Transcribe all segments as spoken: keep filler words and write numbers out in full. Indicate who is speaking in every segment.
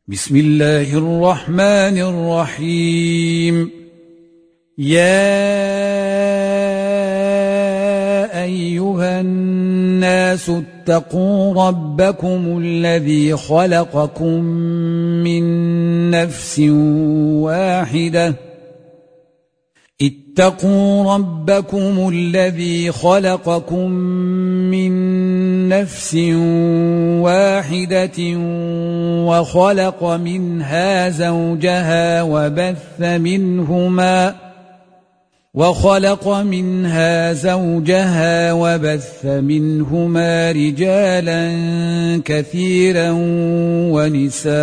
Speaker 1: بسم الله الرحمن الرحيم. يا أيها الناس اتقوا ربكم الذي خلقكم من نفس واحدة اتقوا ربكم الذي خلقكم من نفس واحدة وخلق منها زوجها وبث منهما وخلق منها زوجها وبث منهما رجالا كثيرا ونساء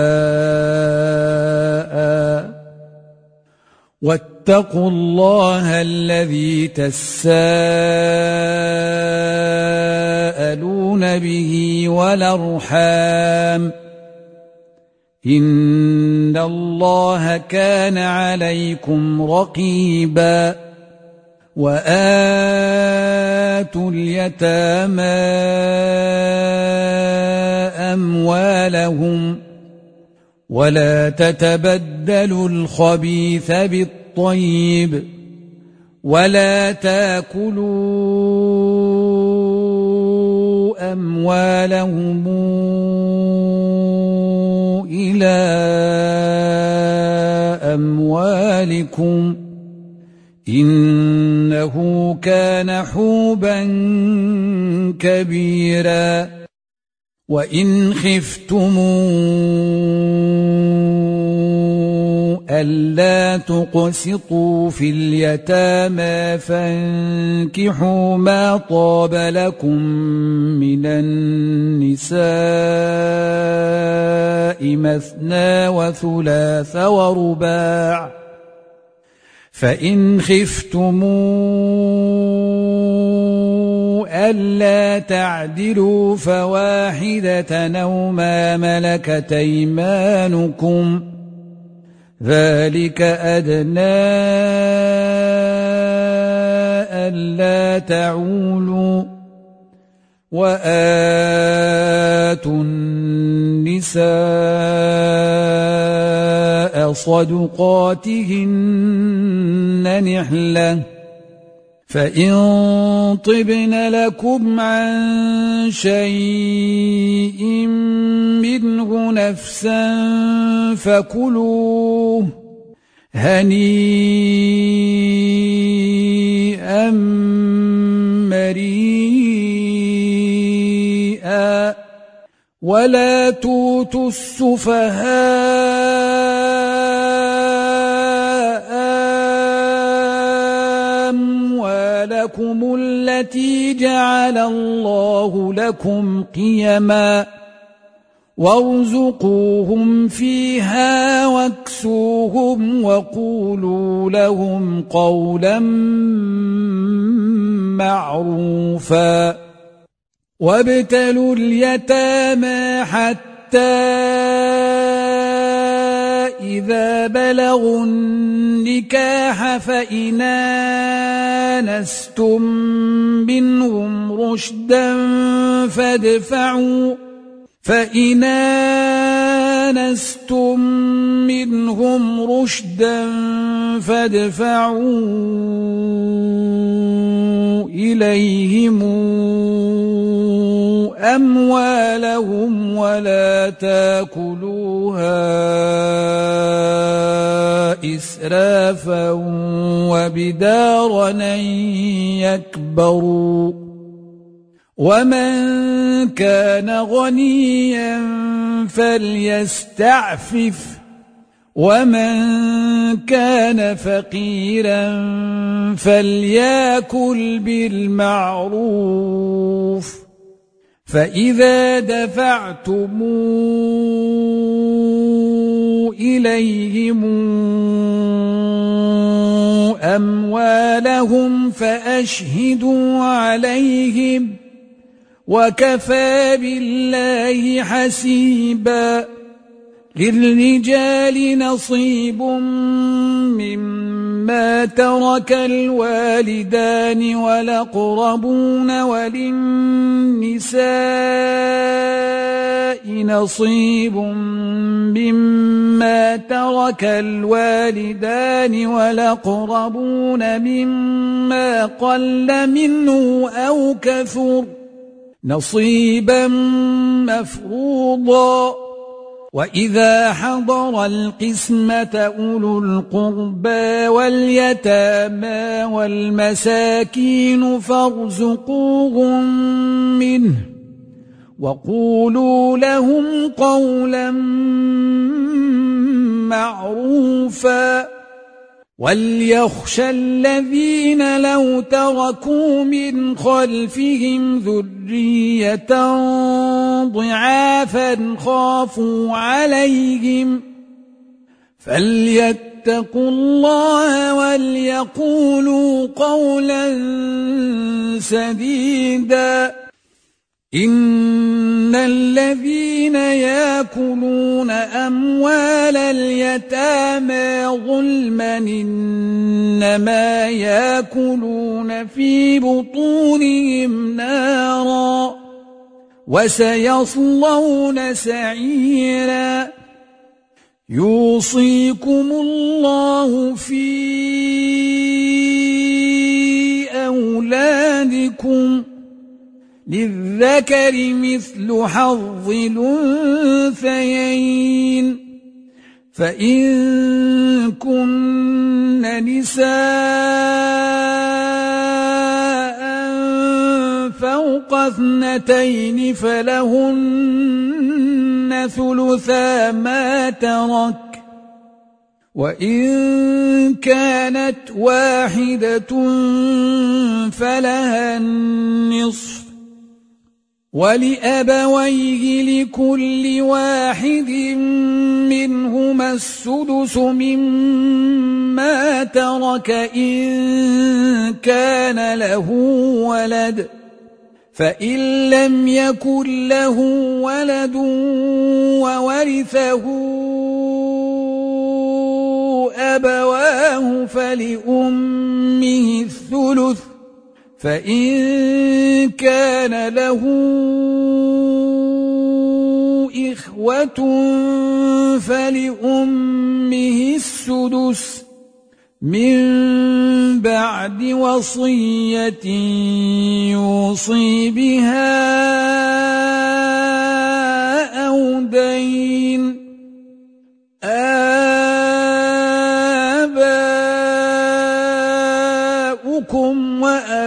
Speaker 1: واتقوا الله الذي تساءلون به والأرحام إن الله كان عليكم رقيبا. وآتوا اليتامى أموالهم ولا تتبدلوا الخبيث بالطيب ولا تأكلوا أموالهم إلى أموالكم إنه كان حوبا كبيرا. وإن خفتموا ألا تقسطوا في اليتامى فانكحوا ما طاب لكم من النساء مثنى وثلاث ورباع فإن خفتموا ألا تعدلوا فواحدة أو ما ملكت أيمانكم ذلك أدنى ألا تعولوا. وآتوا النساء صدقاتهن نحلة فإن طبن لكم عن شيء منه نفسا فكلوه هنيئا مريئا. ولا توتوا السفهاء أموالكم التي جعل الله لكم قيما وارزقوهم فيها واكسوهم وقولوا لهم قولا معروفا. وابتلوا اليتامى حتى إذا بلغوا النكاح فإن آنستم منهم رشدا فادفعوا فإن آنستم منهم رشدا فادفعوا إليهم أموالهم ولا تأكلوها إسرافا وبدارا أن يكبروا. ومن كان غنيا فليستعفف ومن كان فقيرا فليأكل بالمعروف. فإذا دفعتم إليهم أموالهم فأشهدوا عليهم وكفى بالله حسيبا. للرجال نصيب مما ترك الوالدان والأقربون وللنساء نصيب مما مما ترك الوالدان والأقربون مما قل منه أو كثر نصيبا مفروضا. وإذا حضر القسمة أولو القربى واليتامى والمساكين فارزقوهم منه وقولوا لهم قولا معروفا. وليخشى الذين لو تركوا من خلفهم ذرية ضعافا خافوا عليهم فليتقوا الله وليقولوا قولا سديدا. إن الذين يأكلون أموال اليتامى ظلما إنما يأكلون في بطونهم نارا وسيصلون سعيرا. يوصيكم الله في أولادكم للذكر مثل حظ الأنثيين فإن كن نساء فوق اثنتين فلهن ثلثا ما ترك وإن كانت واحدة فلها النصف ولأبويه لكل واحد منهما السدس مما ترك إن كان له ولد فإن لم يكن له ولد وورثه أبواه فلأمه الثلث فإن كان له إخوة فلأمه السدس من بعد وصية يوصي بها أو دين. آباؤكم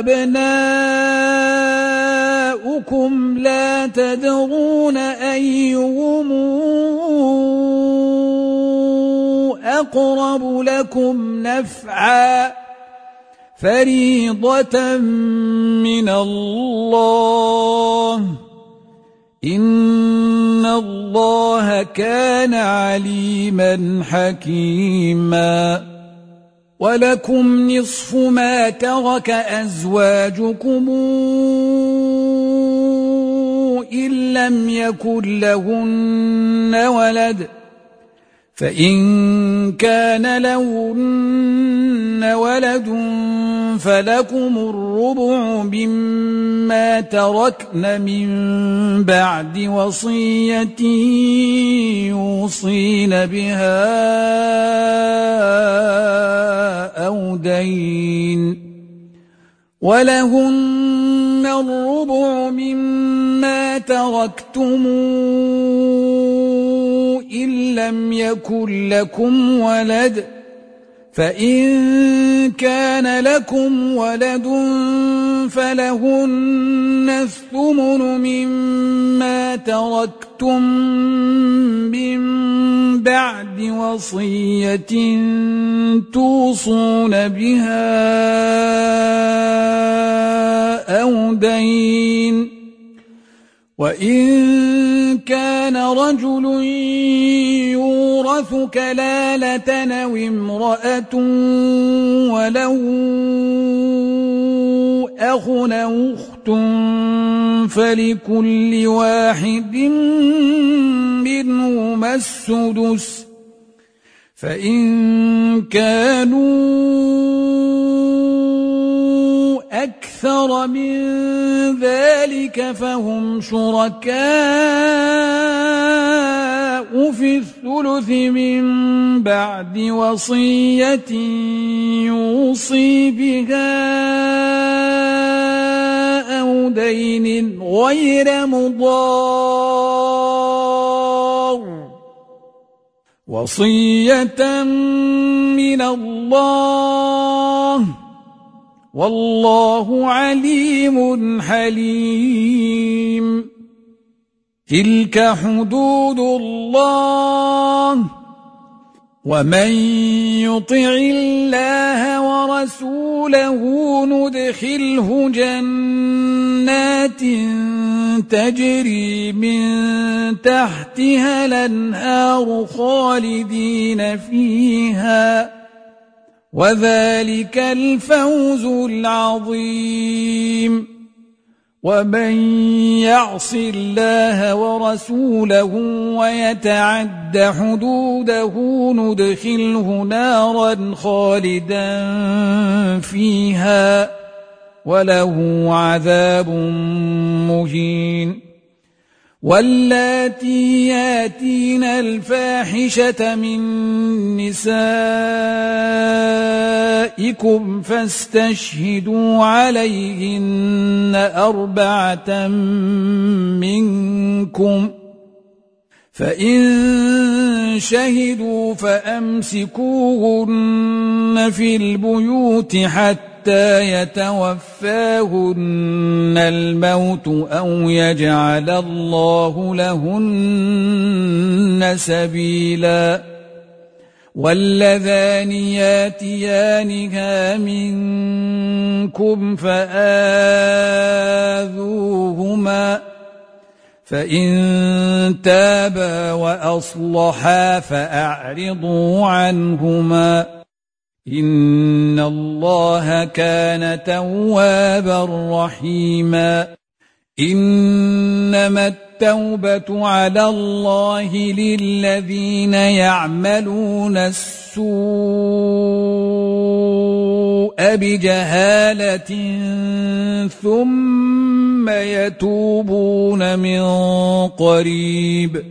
Speaker 1: وأبناؤكم لا تدرون أيهم أقرب لكم نفعا فريضة من الله إن الله كان عليما حكيما. ولكم نصف ما ترك أزواجكم إن لم يكن لهن ولد فإن كان لهن ولد فلكم الربع مما تركن من بعد وصية يوصين بها أو دين ولهن الربع مما تركتم إن لم يكن لكم ولد فإن كان لكم ولد فلهن الثمن مما تركتم من بعد وصية توصون بها أو دين. وإن كان رجل يورث كلالة أو امرأة وله أخ أو أخت فلكل واحد منهما السدس فإن كانوا أكثر من ذلك فهم شركاء في الثلث من بعد وصية يوصي بها أو دين غير مضار وصية من الله والله عليم حليم. تلك حدود الله ومن يطع الله ورسوله ندخله جنات تجري من تحتها الأنهار خالدين فيها وذلك الفوز العظيم. ومن يعص الله ورسوله ويتعد حدوده ندخله نارا خالدا فيها وله عذاب مهين. واللاتي ياتين الفاحشة من نسائكم فاستشهدوا عليهن أربعة منكم فإن شهدوا فأمسكوهن في البيوت حتى يتوفاهن الموت أو يجعل الله لهن سبيلا. واللذان ياتيانها منكم فآذوهما فإن تابا وأصلحا فأعرضوا عنهما إن الله كان توابا رحيما. إنما التوبة على الله للذين يعملون السوء بجهالة ثم يتوبون من قريب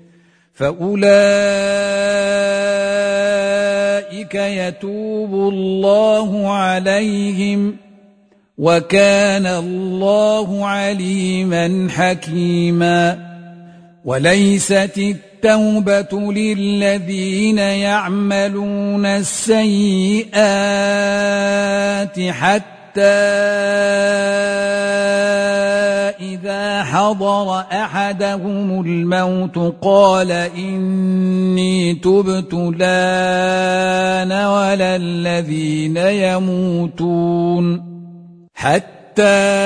Speaker 1: فأولئك يتوب الله عليهم وكان الله عليما حكيما. وليست التوبة للذين يعملون السيئات حتى إذا حضر أحدهم الموت قال إني تبت الآن ولا الذين يموتون حتى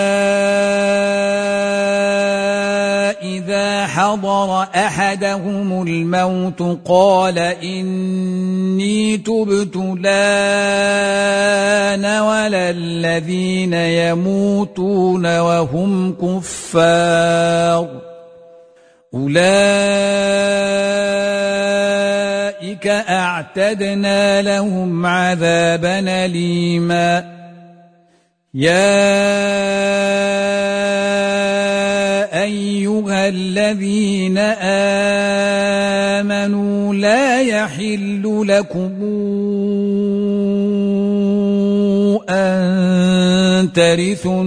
Speaker 1: إذا حضر أحدهم الموت قال إني تبت الآن ولا الذين يموتون وهم كفار أولئك أعتدنا لهم عذابا أليما. يا أيها الذين آمنوا لا يحل لكم أن ترثوا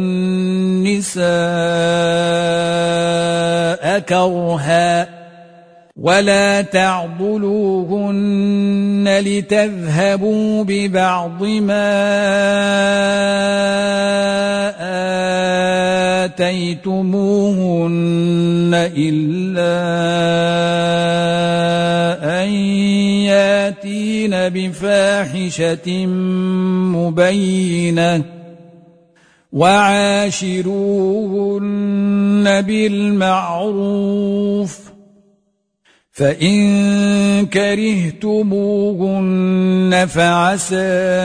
Speaker 1: النساء كرها ولا تعضلوهن لتذهبوا ببعض ما آتيتموهن إلا أن ياتين بفاحشة مبينة وعاشروهن بالمعروف فإن كرهتموهن فعسى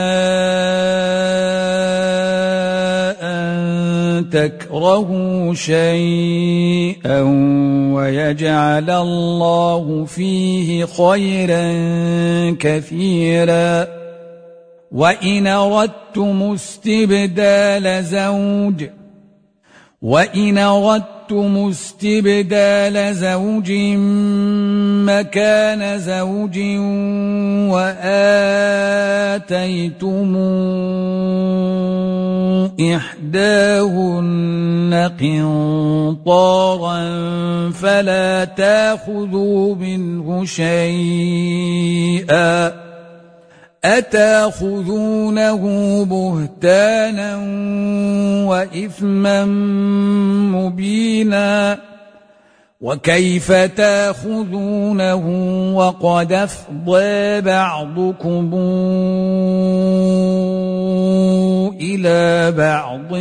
Speaker 1: أن تكرهوا شيئا ويجعل الله فيه خيرا كثيرا. وإن أردتم استبدال زوج وإن أردتم أردتم استبدال زوج مكان زوج وآتيتم إحداهن قنطارا فلا تأخذوا منه شيئا أتأخذونه بهتانا وإثما مبينا وكيف تأخذونه وقد أفضى بعضكم إلى بعض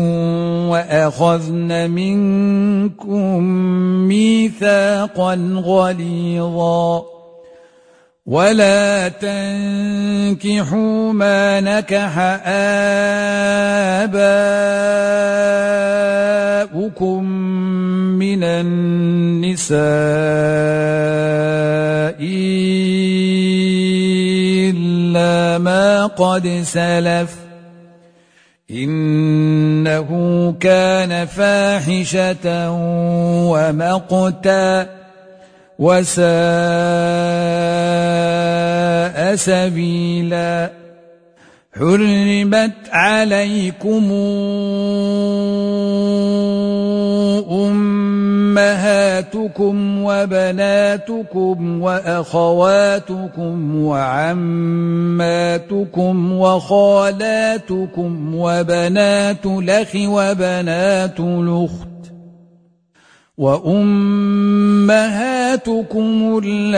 Speaker 1: وأخذن منكم ميثاقا غليظا ولا تنكحوا ما نكح آباؤكم من النساء إلا ما قد سلف إنه كان فاحشة ومقتا وساء سبيلا حرمت عليكم أمهاتكم وبناتكم وأخواتكم وعماتكم وخالاتكم وبنات الأخ وبنات الأخت وأمهاتكم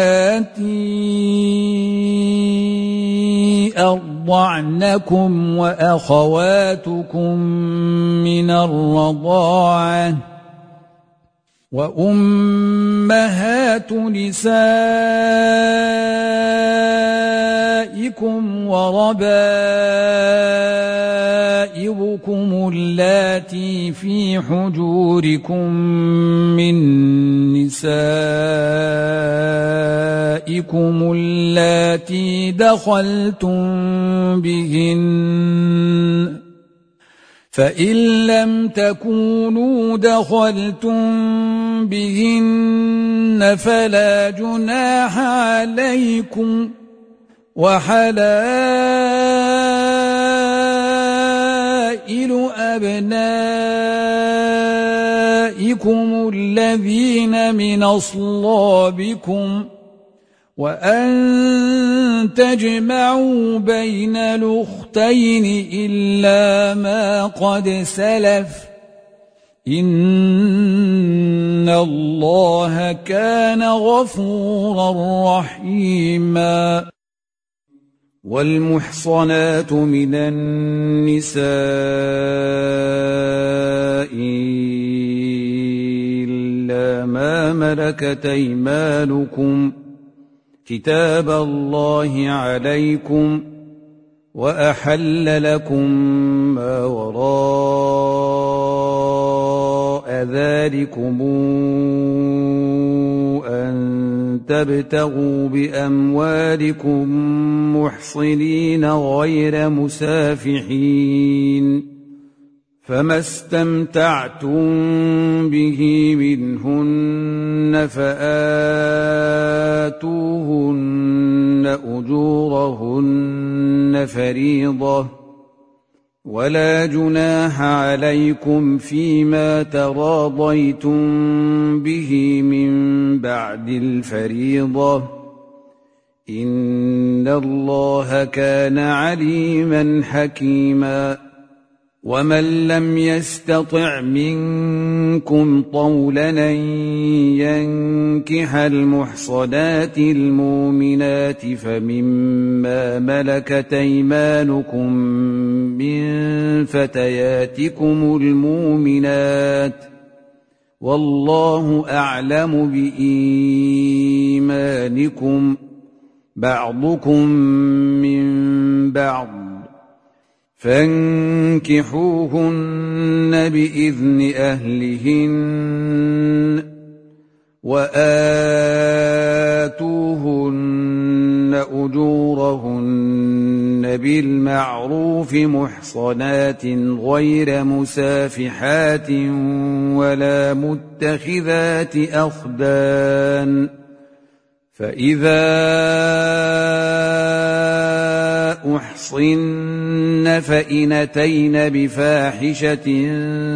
Speaker 1: اللاتي أرضعنكم وأخواتكم من الرضاعة وأمهات نسائكم وربائبكم اللاتي في حجوركم من نسائكم اللاتي دخلتم بهن فإن لم تكونوا دخلتم بهن فلا جناح عليكم وحلائل أبنائكم الذين من أصلابكم وأن تجمعوا بين الأختين إلا ما قد سلف إن الله كان غفورا رحيما والمحصنات من النساء إلا ما ملكت أيمانكم كتاب الله عليكم وأحل لكم ما وراء ذلكم أن تبتغوا بأموالكم محصنين غير مسافحين فما استمتعتم به منهن فآتوهن أجورهن فريضة ولا جناح عليكم فيما تراضيتم به من بعد الفريضة إن الله كان عليما حكيما ومن لم يستطع منكم طولا أن ينكح المحصنات المؤمنات فمما ملكت أيمانكم من فتياتكم المؤمنات والله أعلم بإيمانكم بعضكم من بعض فانكحوهن بإذن أهلهن وآتوهن أجورهن بالمعروف محصنات غير مسافحات ولا متخذات أخدان فإذا أحصن فإن أتين بفاحشة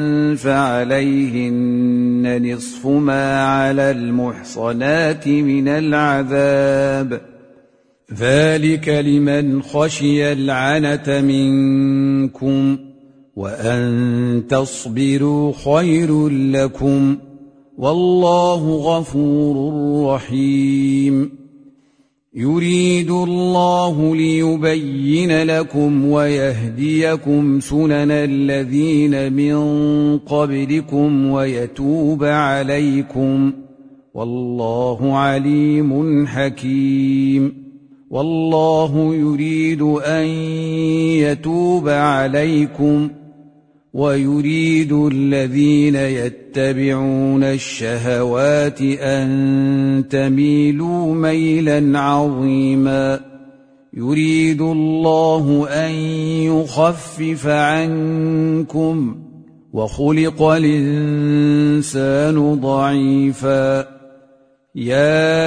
Speaker 1: فعليهن نصف ما على المحصنات من العذاب ذلك لمن خشي العنة منكم وأن تصبروا خير لكم والله غفور رحيم يريد الله ليبين لكم ويهديكم سنن الذين من قبلكم ويتوب عليكم والله عليم حكيم والله يريد أن يتوب عليكم ويريد الذين يتبعون الشهوات أن تميلوا ميلا عظيما يريد الله أن يخفف عنكم وخلق الإنسان ضعيفا يا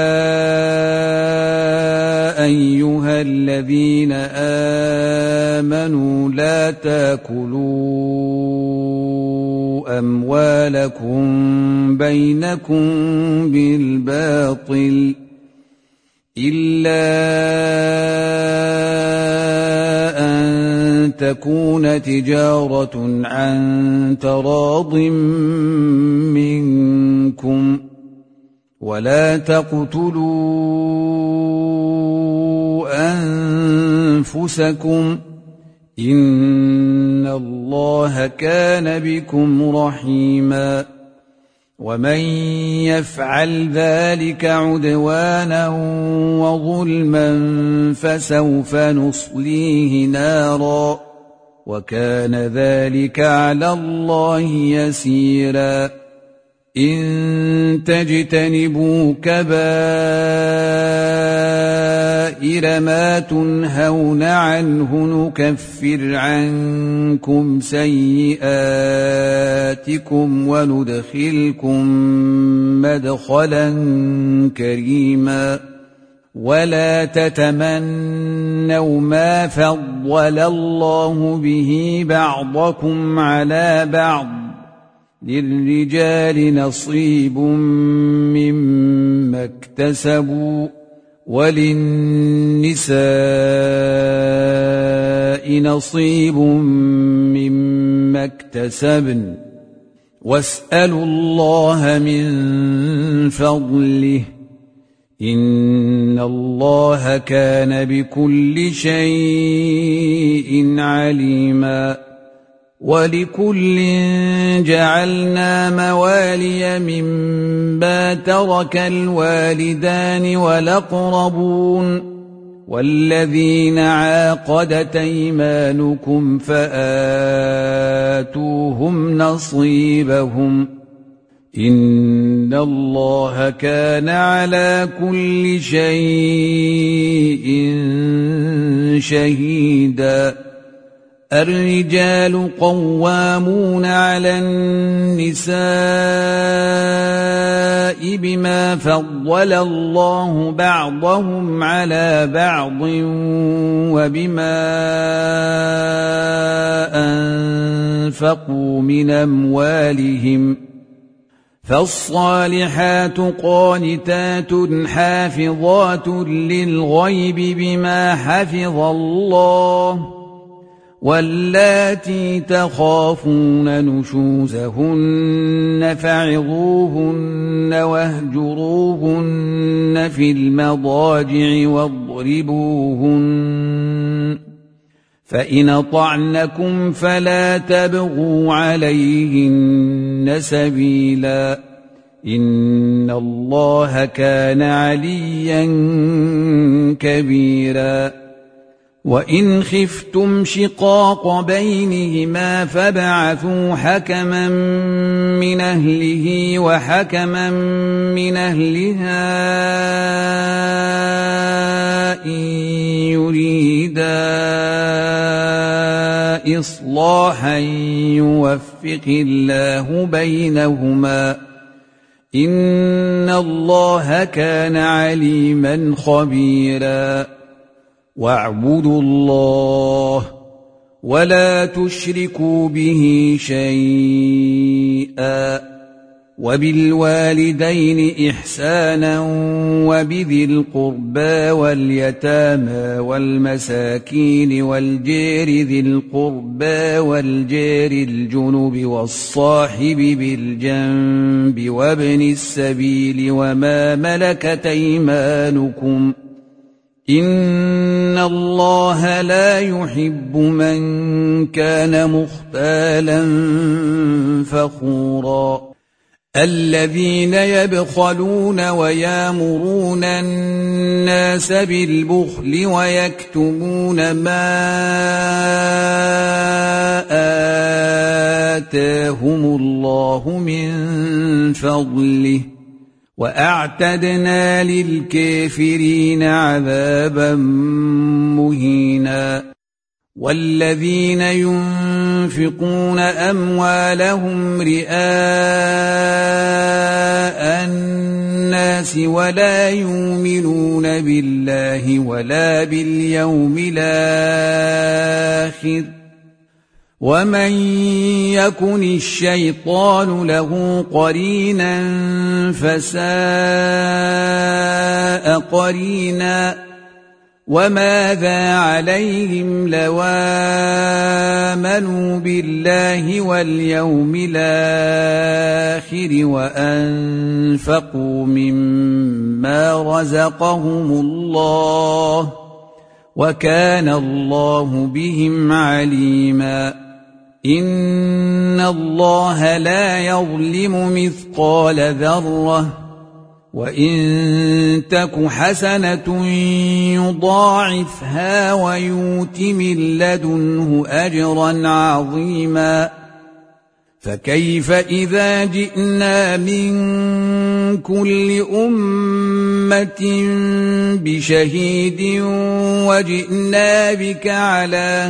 Speaker 1: أيها الذين آمنوا لا تاكلوا أموالكم بينكم بالباطل إلا أن تكون تجارة عن تراض منكم ولا تقتلوا أنفسكم إن الله كان بكم رحيما ومن يفعل ذلك عدوانا وظلما فسوف نصليه نارا وكان ذلك على الله يسيرا إن تجتنبوا كبائر ما تنهون عنه نكفر عنكم سيئاتكم وندخلكم مدخلا كريما ولا تتمنوا ما فضل الله به بعضكم على بعض للرجال نصيب مما اكتسبوا وللنساء نصيب مما اكتسبن واسألوا الله من فضله إن الله كان بكل شيء عليما ولكل جعلنا موالي مما ترك الوالدان والأقربون والذين عاقدت أيمانكم فآتوهم نصيبهم إن الله كان على كل شيء شهيدا الرجال قوامون على النساء بما فضل الله بعضهم على بعض وبما أنفقوا من أموالهم فالصالحات قانتات حافظات للغيب بما حفظ الله واللاتي تخافون نشوزهن فعظوهن واهجروهن في المضاجع واضربوهن فإن أطعنكم فلا تبغوا عليهن سبيلا إن الله كان عليا كبيرا وإن خفتم شقاق بينهما فابعثوا حكما من أهله وحكما من أهلها إصلاحا يوفق الله بينهما إن الله كان عليما خبيرا واعبدوا الله ولا تشركوا به شيئا وبالوالدين إحسانا وبذي القربى واليتامى والمساكين والجير ذي القربى والجير الجنب والصاحب بالجنب وابن السبيل وما ملكت أيمانكم إن الله لا يحب من كان مختالا فخورا الذين يبخلون ويامرون الناس بالبخل ويكتمون ما آتاهم الله من فضله وأعتدنا للكافرين عذابا مهينا والذين ينفقون أموالهم رئاء الناس ولا يؤمنون بالله ولا باليوم الآخر ومن يكن الشيطان له قرينا فساء قرينا وماذا عليهم لو آمنوا بالله واليوم الآخر وأنفقوا مما رزقهم الله وكان الله بهم عليما إن الله لا يظلم مثقال ذرة وإن تك حسنة يضاعفها ويؤت من لدنه أجرا عظيما فكيف إذا جئنا من كل أمة بشهيد وجئنا بك على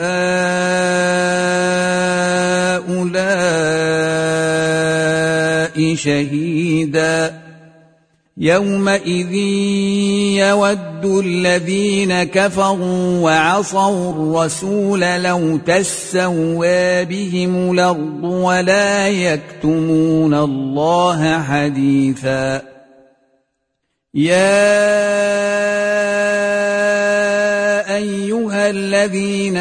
Speaker 1: هؤلاء شهيدا يومئذ يود الذين كفروا وعصوا الرسول لو تسوى بهم الأرض ولا يكتمون الله حديثا يا أيها الذين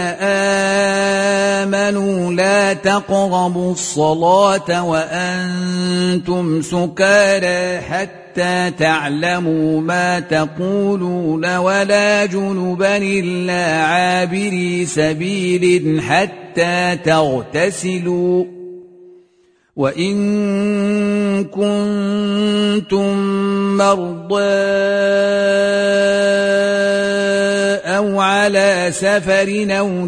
Speaker 1: آمنوا لا تقربوا الصلاة وأنتم سكارى حتى حتى تعلموا ما تقولون ولا جنبا إلا عابري سبيل حتى تغتسلوا وإن كنتم مرضى أو على سفر أو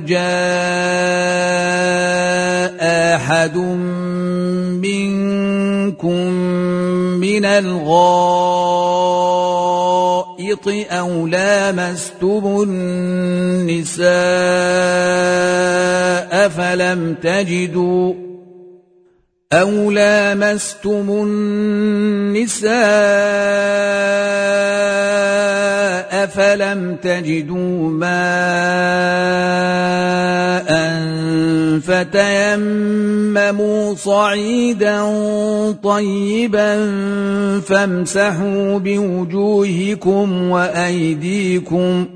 Speaker 1: جاء أحد منكم من الغائط أو لامستم النساء فلم تجدوا أو لامستم النساء فلم تجدوا ماء فتيمموا صعيدا طيبا فامسحوا بوجوهكم وأيديكم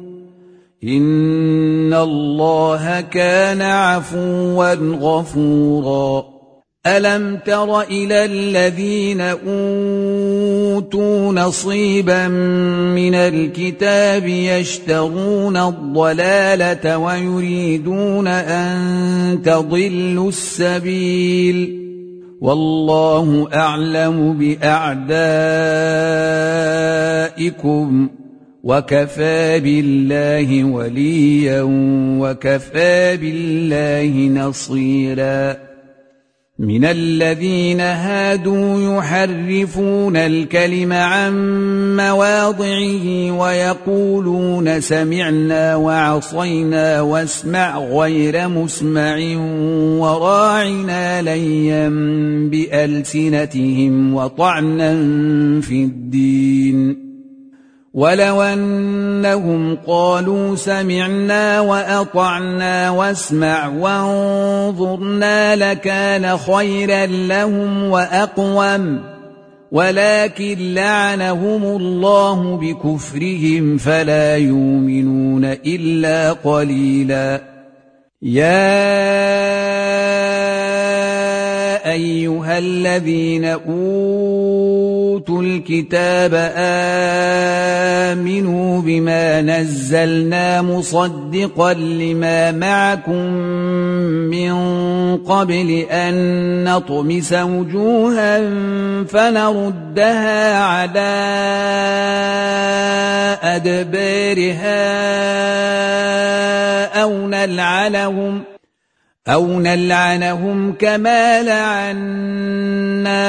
Speaker 1: إن الله كان عفوا غفورا ألم تر إلى الذين أوتوا نصيبا من الكتاب يشترون الضلالة ويريدون أن تضلوا السبيل والله أعلم بأعدائكم وكفى بالله وليا وكفى بالله نصيرا من الذين هادوا يحرفون الكلم عن مواضعه ويقولون سمعنا وعصينا واسمع غير مسمع وراعنا ليا بألسنتهم وطعنا في الدين ولو أنهم قالوا سمعنا وأطعنا واسمع وانظرنا لكان خيرا لهم وأقوم ولكن لعنهم الله بكفرهم فلا يؤمنون إلا قليلا. يا أيها الذين أوتوا الكتاب آمنوا بما نزلنا مصدقا لما معكم من قبل أن نطمس وجوها فنردها على أدبارها أو نلعنهم أو نلعنهم كما لعنا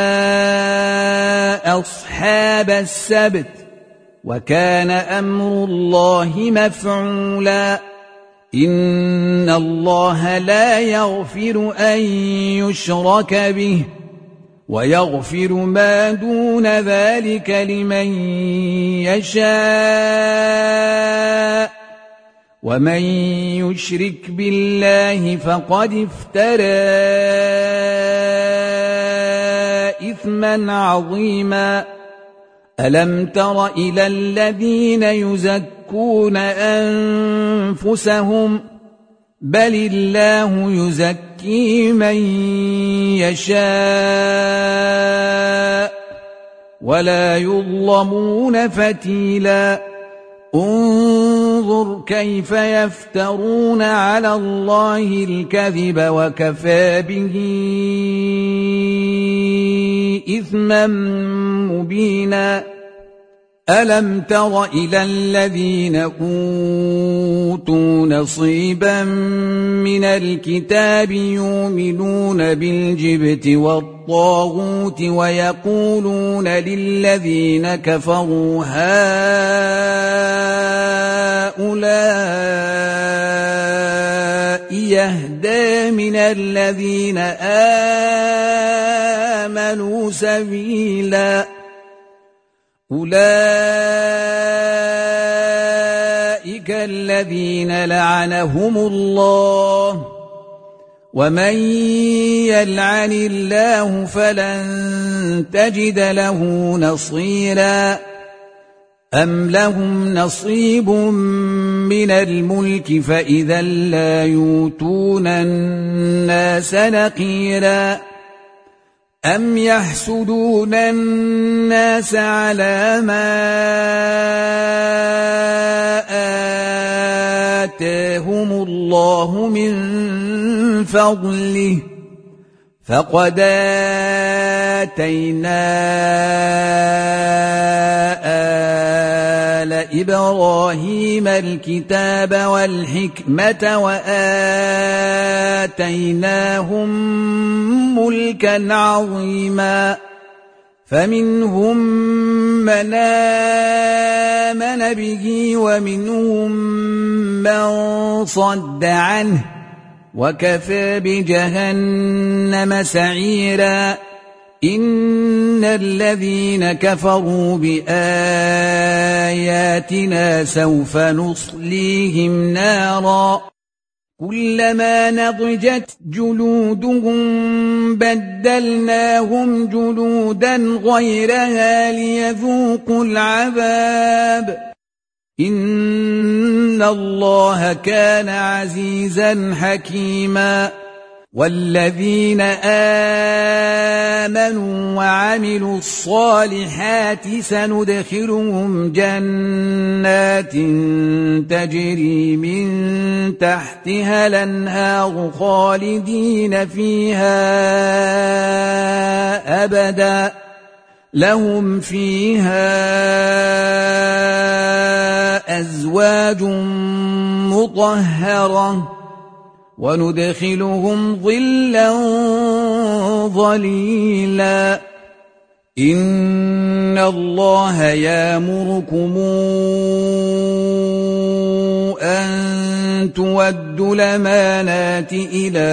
Speaker 1: أصحاب السبت وكان أمر الله مفعولا. إن الله لا يغفر أن يشرك به ويغفر ما دون ذلك لمن يشاء ومن يشرك بالله فقد افترى إثما عظيما. ألم تر إلى الذين يزكون أنفسهم بل الله يزكي من يشاء ولا يظلمون فتيلا. انظر كيف يفترون على الله الكذب وكفى به إثما مبينا. ألم تر إلى الذين أوتوا نصيبا من الكتاب يؤمنون بالجبت والطاغوت ويقولون للذين كفروا هؤلاء يهدى من الذين آمنوا سبيلا. أولئك الذين لعنهم الله ومن يلعن الله فلن تجد له نصيرا. أم لهم نصيب من الملك فإذا لا يؤتون الناس نقيرا. أم يحسدون الناس على ما آتاهم الله من فضله فقد آتينا آل إبراهيم الكتاب والحكمة وآتيناهم ملكا عظيما. فمنهم من آمن به ومنهم من صد عنه وكفى بجهنم سعيرا. إن الذين كفروا بآياتنا سوف نصليهم نارا كلما نضجت جلودهم بدلناهم جلودا غيرها ليذوقوا العذاب. إن الله كان عزيزا حكيما. والذين آمنوا وعملوا الصالحات سندخلهم جنات تجري من تحتها الأنهار خالدين فيها أبدا لهم فيها أزواج مطهرة وندخلهم ظلا ظليلا إن الله يأمركم أن تودوا الأمانات إلى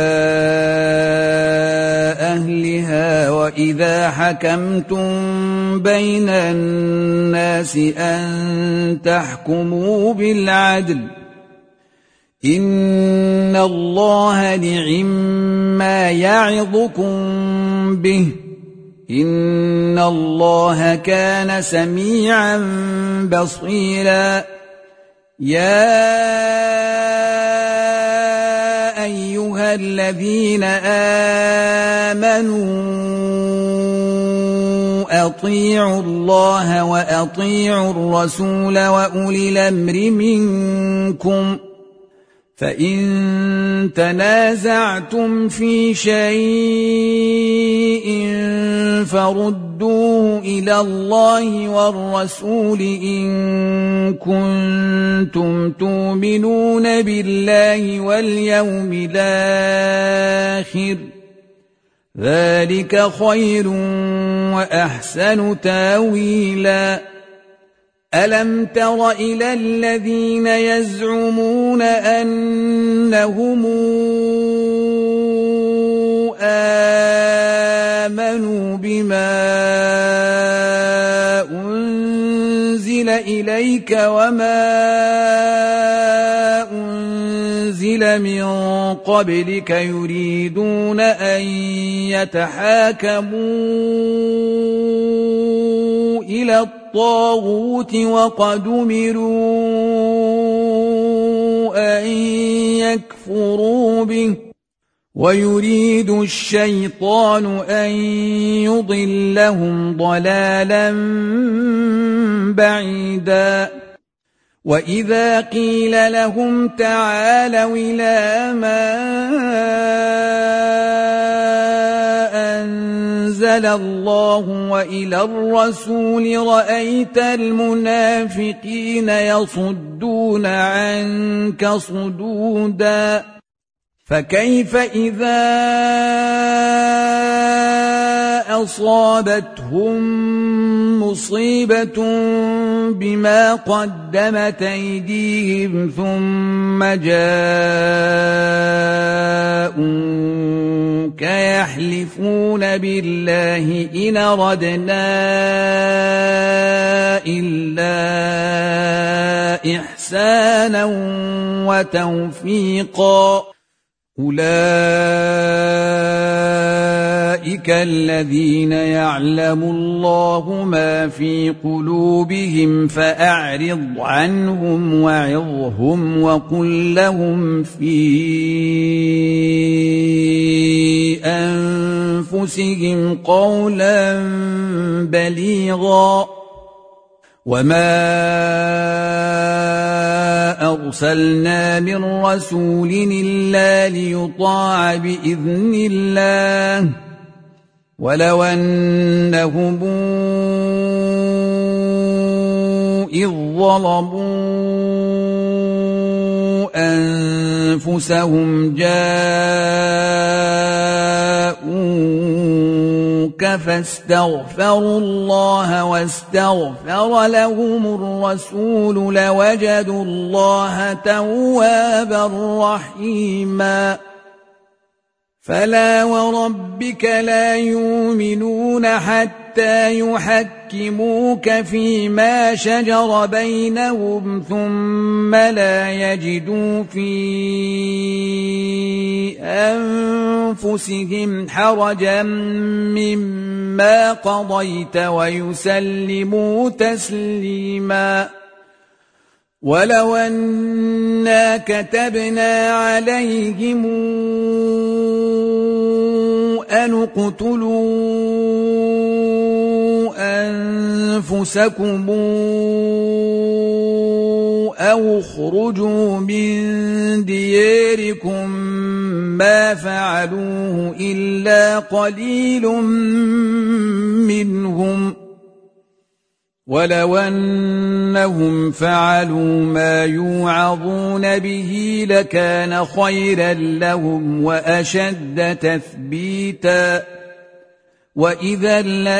Speaker 1: أهلها وإذا حكمتم بين الناس أن تحكموا بالعدل إن الله نعما يعظكم به إن الله كان سميعا بصيرا يا أيها الذين آمنوا أطيعوا الله وأطيعوا الرسول وأولي الأمر منكم فإن تنازعتم في شيء فردوه إلى الله والرسول إن كنتم تؤمنون بالله واليوم الآخر ذلك خير وأحسن تاويلا ألم تر إلى الذين يزعمون أنهم آمنوا بما أنزل إليك وما أنزل من قبلك يريدون أن يتحاكموا إلى الطاغوت وقد أمروا أن يكفروا به ويريد الشيطان أن يضلهم ضلالا بعيدا وإذا قيل لهم تعالوا إلى ما أنزل الله وإلى الرسول رأيت المنافقين يصدون عنك صدودا فكيف إذا أصابتهم مصيبة بما قدمت أيديهم ثم جاءوك يحلفون بالله إن أردنا إلا إحسانا وتوفيقا أولئك الذين يعلم الله ما في قلوبهم فأعرض عنهم وعظهم وقل لهم في أنفسهم قولا بليغا وما أرسلنا من رسول إلا ليطاع بإذن الله ولو أنهم إذ ظلموا أنفسهم جاءوك فاستغفروا الله واستغفر لهم الرسول لوجدوا الله توابا رحيما فلا وربك لا يؤمنون حتى يحكموك فيما شجر بينهم ثم لا يجدوا في أنفسهم حرجا مما قضيت ويسلموا تسليما ولو أنا كتبنا عليهم أن اقتلوا أنفسكم أو اخرجوا من دياركم ما فعلوه إلا قليل منهم ولو أنهم فعلوا ما يوعظون به لكان خيرا لهم وأشد تثبيتا وإذا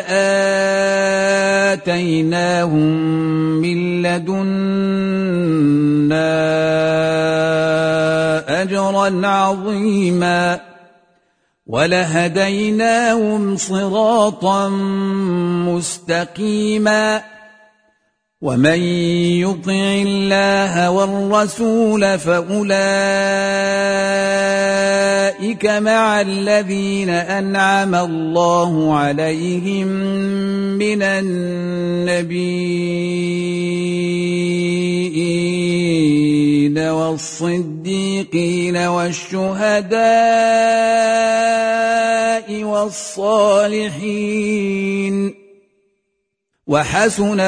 Speaker 1: لآتيناهم من لدنا أجرا عظيما ولهديناهم صراطا مستقيما ومن يطع الله والرسول فأولئك مع الذين أنعم الله عليهم من النبيين والصديقين والشهداء والصالحين وحسن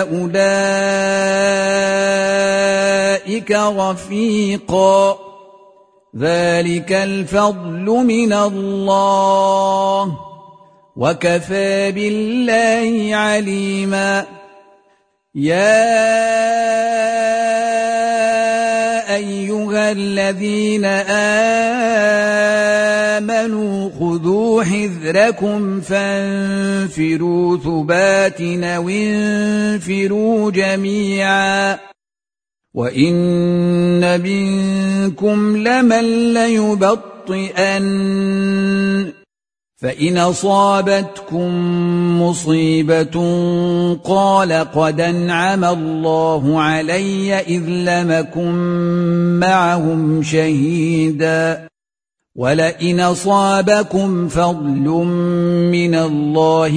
Speaker 1: أولئك رفيقا ذلك الفضل من الله وكفى بالله عليما يا أيها الذين آمنوا خذوا حذركم فانفروا ثبات أو انفروا جميعا وإن منكم لمن ليبطئن فإن أصابتكم مصيبة قال قد أنعم الله علي إذ لم أكن معهم شهيدا ولئن أصابكم فضل من الله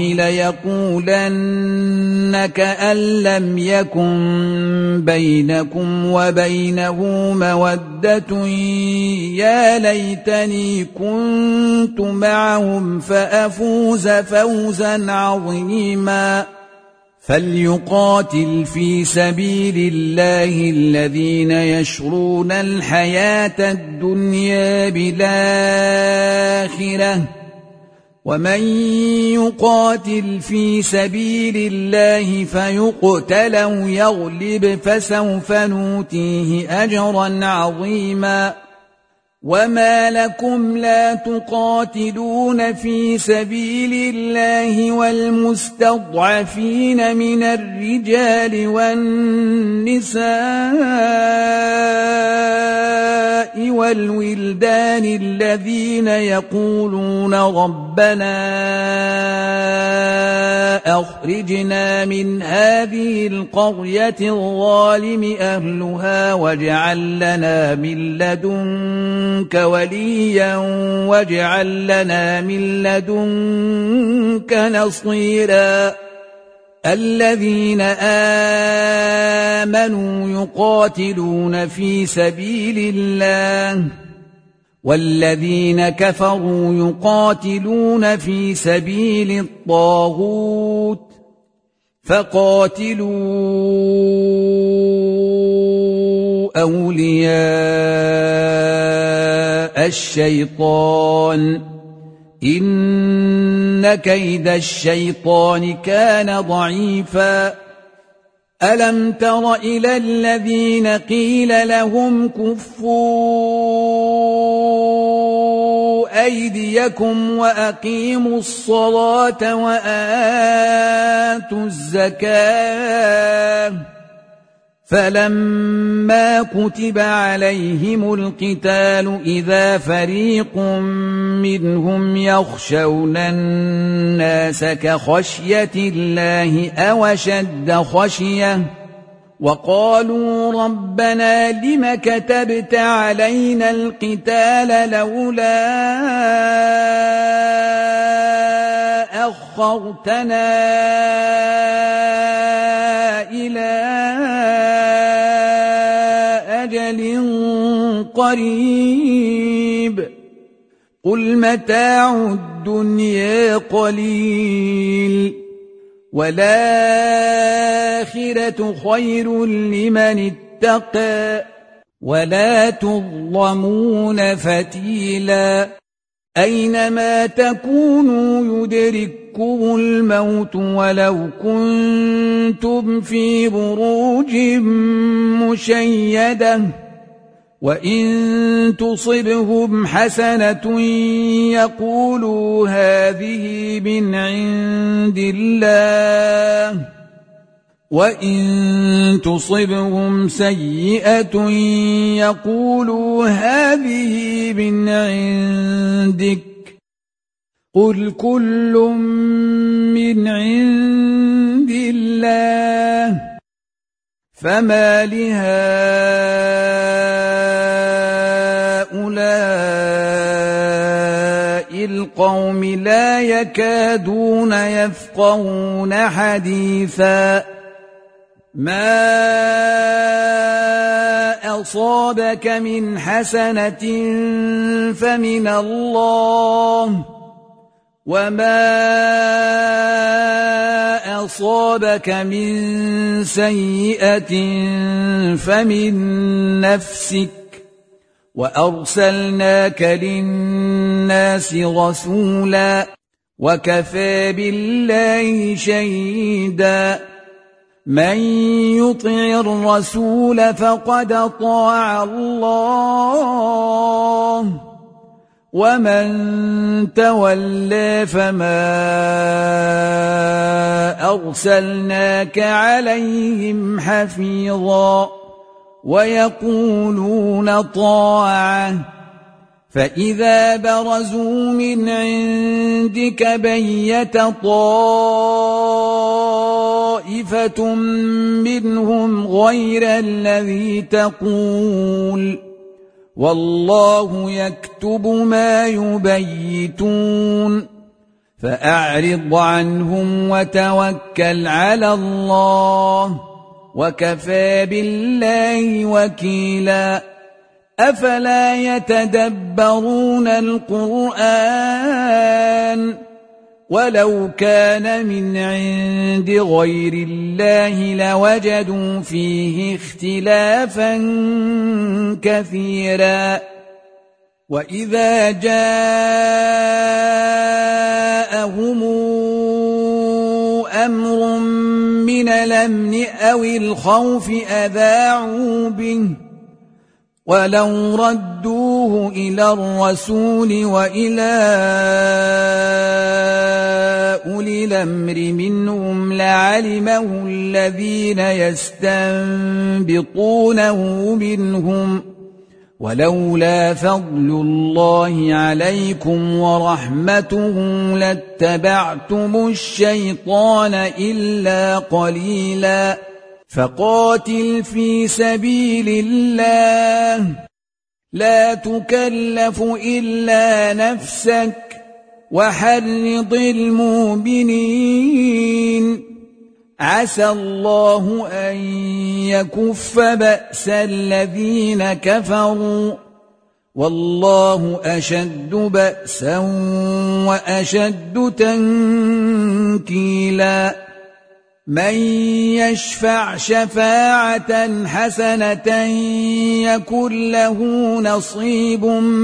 Speaker 1: ليقولن كأن لم يكن بينكم وبينه مودة يا ليتني كنت معهم فأفوز فوزا عظيما فليقاتل في سبيل الله الذين يشرون الحياة الدنيا بالآخرة ومن يقاتل في سبيل الله فيقتل أو يغلب فسوف نؤتيه أجرا عظيما وما لكم لا تقاتلون في سبيل الله والمستضعفين من الرجال والنساء والولدان الذين يقولون ربنا أخرجنا من هذه القرية الظالم أهلها واجعل لنا من لدنك وليا واجعل لنا من لدنك نصيرا الذين آمنوا يقاتلون في سبيل الله والذين كفروا يقاتلون في سبيل الطاغوت فقاتلوا أولياء الشيطان إن كيد الشيطان كان ضعيفا ألم تر إلى الذين قيل لهم كفوا أيديكم وأقيموا الصلاة وآتوا الزكاة فلما كتب عليهم القتال إذا فريق منهم يخشون الناس كخشية الله أو أشد خشية وقالوا ربنا لم كتبت علينا القتال لولا أخرتنا إلى أجل قريب قل متاع الدنيا قليل والآخرة خير لمن اتقى ولا تظلمون فتيلا أينما تكونوا يدرككم يدرككم الموت ولو كنتم في بروج مشيدة وإن تصبهم حسنة يقولوا هذه من عند الله وإن تصبهم سيئة يقولوا هذه من عندك قل كل من عند الله فما لهؤلاء القوم لا يكادون يفقهون حديثا ما أصابك من حسنة فمن الله وما أصابك من سيئة فمن نفسك وأرسلناك للناس رسولا وكفى بالله شهيدا من يطع الرسول فقد أطاع الله ومن تولى فما أرسلناك عليهم حفيظا ويقولون طاعة فإذا برزوا من عندك بيت طائفة منهم غير الذي تقول والله يكتب ما يبيتون فأعرض عنهم وتوكل على الله وكفى بالله وكيلا أفلا يتدبرون القرآن ولو كان من عند غير الله لوجدوا فيه اختلافا كثيرا وإذا جاءهم أمر من الأمن أو الخوف أذاعوا به ولو ردوه إلى الرسول وإلى أولي الأمر منهم لعلمه الذين يستنبطونه منهم ولولا فضل الله عليكم ورحمته لاتبعتم الشيطان إلا قليلا فقاتل في سبيل الله لا تكلف إلا نفسك وحرض المؤمنين عسى الله أن يكف بأس الذين كفروا والله أشد بأسا وأشد تنكيلا من يشفع شفاعة حسنة يكن له نصيب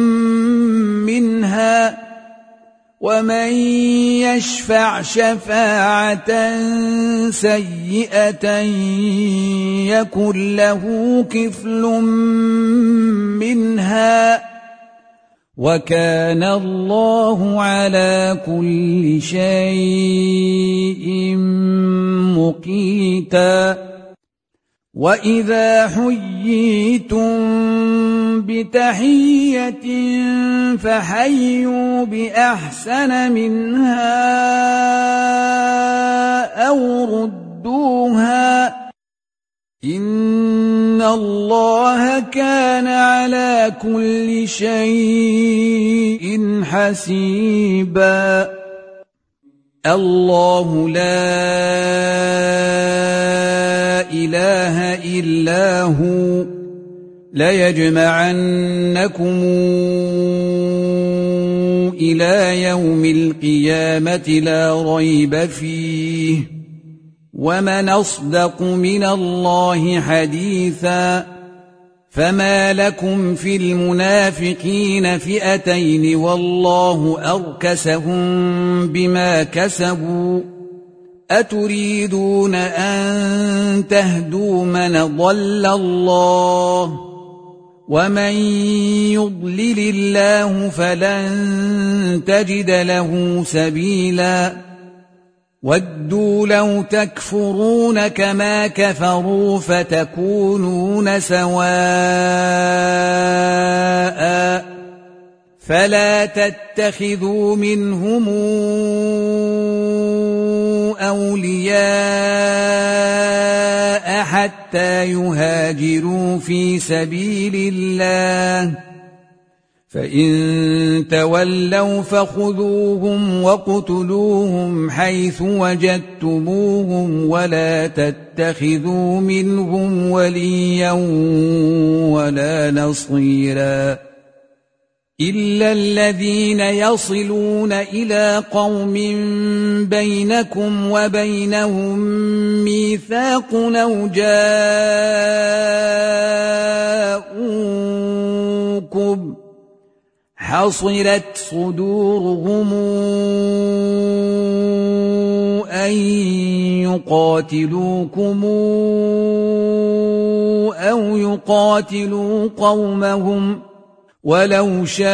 Speaker 1: منها ومن يشفع شفاعة سيئة يكن له كفل منها وكان الله على كل شيء مقيتا وإذا حييتم بتحية فحيوا بأحسن منها أو ردوها إن الله كان على كل شيء حسيبا الله لا إله إلا هو ليجمعنكم إلى يوم القيامة لا ريب فيه ومن أصدق من الله حديثا فما لكم في المنافقين فئتين والله أركسهم بما كسبوا أتريدون أن تهدوا من ضل الله ومن يضلل الله فلن تجد له سبيلا ودوا لو تكفرون كما كفروا فتكونون سواء فلا تتخذوا منهم أولياء حتى يهاجروا في سبيل الله فإن تولوا فخذوهم وقتلوهم حيث وجدتموهم ولا تتخذوا منهم وليا ولا نصيرا إلا الذين يصلون إلى قوم بينكم وبينهم ميثاق أو جاءوكم حصرت صدورهم أن يقاتلوكم أو يقاتلوا قومهم ولو شاء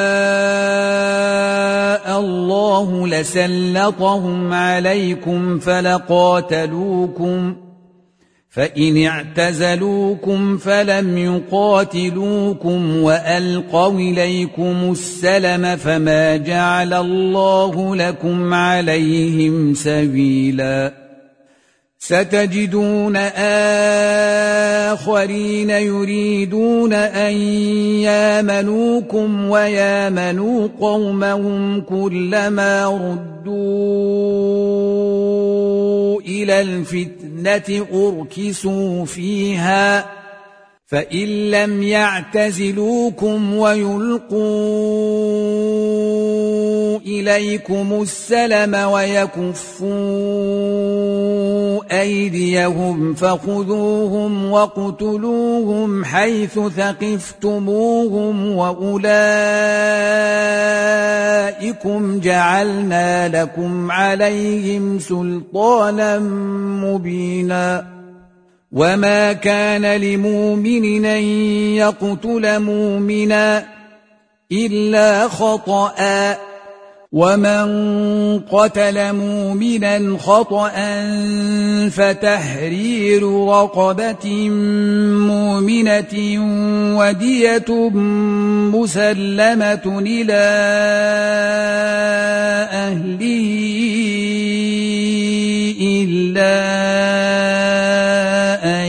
Speaker 1: الله لسلطهم عليكم فلقاتلوكم فإن اعتزلوكم فلم يقاتلوكم وألقوا إليكم السلم فما جعل الله لكم عليهم سبيلا ستجدون آخرين يريدون أن يامنوكم ويامنوا قومهم كلما ردوا إلى الفتنة أركسوا فيها فإن لم يعتزلوكم ويلقوا إليكم السلم ويكفوا أيديهم فخذوهم وقتلوهم حيث ثقفتموهم وأولئكم جعلنا لكم عليهم سلطانا مبينا وما كان لمؤمن أن يقتل مؤمنا إلا خطأ ومن قتل مؤمنا خطأ فتحرير رقبة مؤمنة ودية مسلمة إلى أهله إلا أن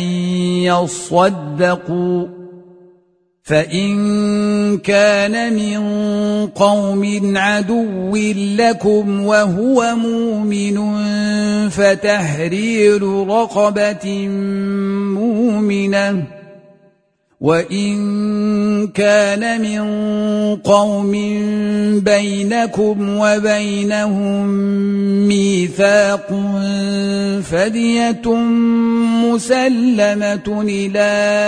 Speaker 1: يصدقوا فإن كان من قوم عدو لكم وهو مؤمن فتحرير رقبة مؤمنة وإن كان من قوم بينكم وبينهم ميثاق فدية مسلمة إلى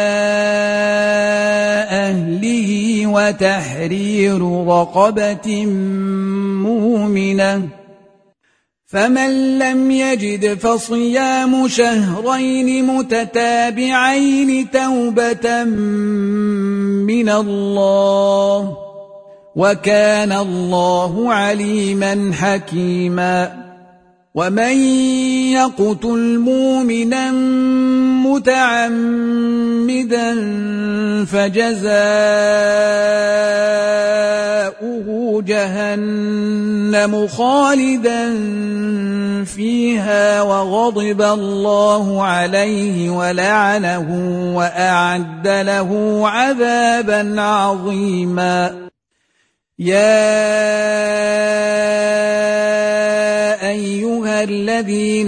Speaker 1: أهله وتحرير رقبة مؤمنة فمن لم يجد فصيام شهرين متتابعين توبة من الله وكان الله عليما حكيما ومن يقتل مؤمنا متعمدا فجزاؤه جهنم خالدا فيها وغضب الله عليه ولعنه وأعد له عذابا عظيما يا أيها الذين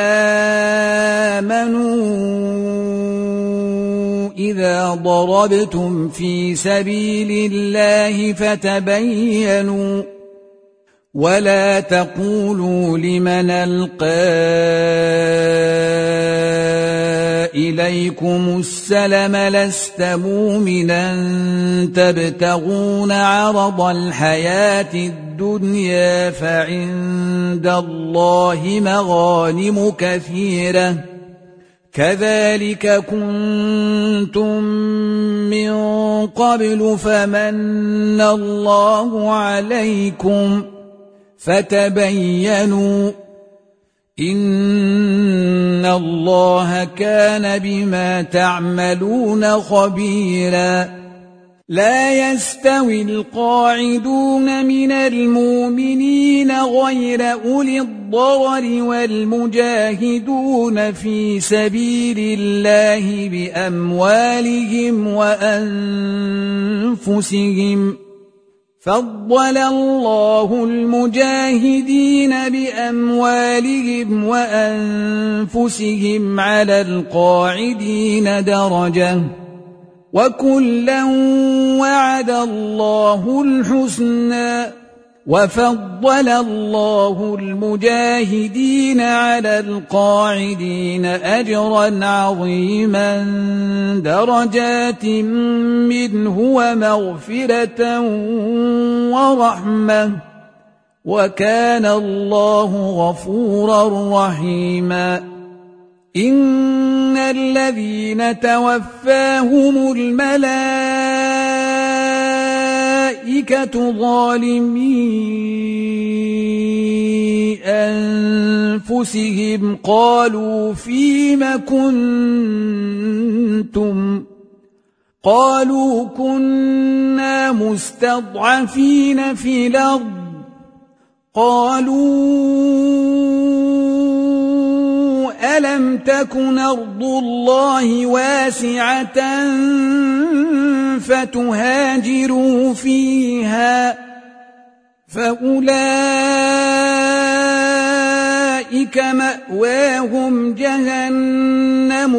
Speaker 1: آمنوا إذا ضربتم في سبيل الله فتبينوا ولا تقولوا لمن ألقى إليكم السلم لست مؤمنا تبتغون عرض الحياة الدنيا فعند الله مغانم كثيرة كذلك كنتم من قبل فمن الله عليكم فتبينوا إن الله كان بما تعملون خبيرا لا يستوي القاعدون من المؤمنين غير أولي الضرر والمجاهدون في سبيل الله بأموالهم وأنفسهم فضل الله المجاهدين بأموالهم وأنفسهم على القاعدين درجة وكلا وعد الله الحسنى وفضل الله المجاهدين على القاعدين أجرا عظيما درجات منه ومغفرة ورحمة وكان الله غفورا رحيما إن الذين توفاهم الملائكة ظالمي أنفسهم قالوا فيم كنتم قالوا كنا مستضعفين في الأرض قالوا ألم تكن أرض الله واسعة فتهاجروا فيها فأولئك مأواهم جهنم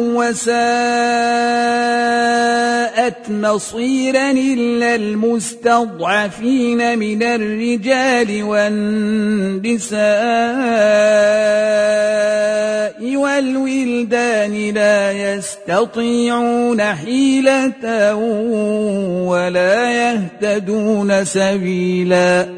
Speaker 1: وساءت مصيرا إلا المستضعفين من الرجال والنساء والولدان لا يستطيعون حيلة ولا يهتدون سبيلا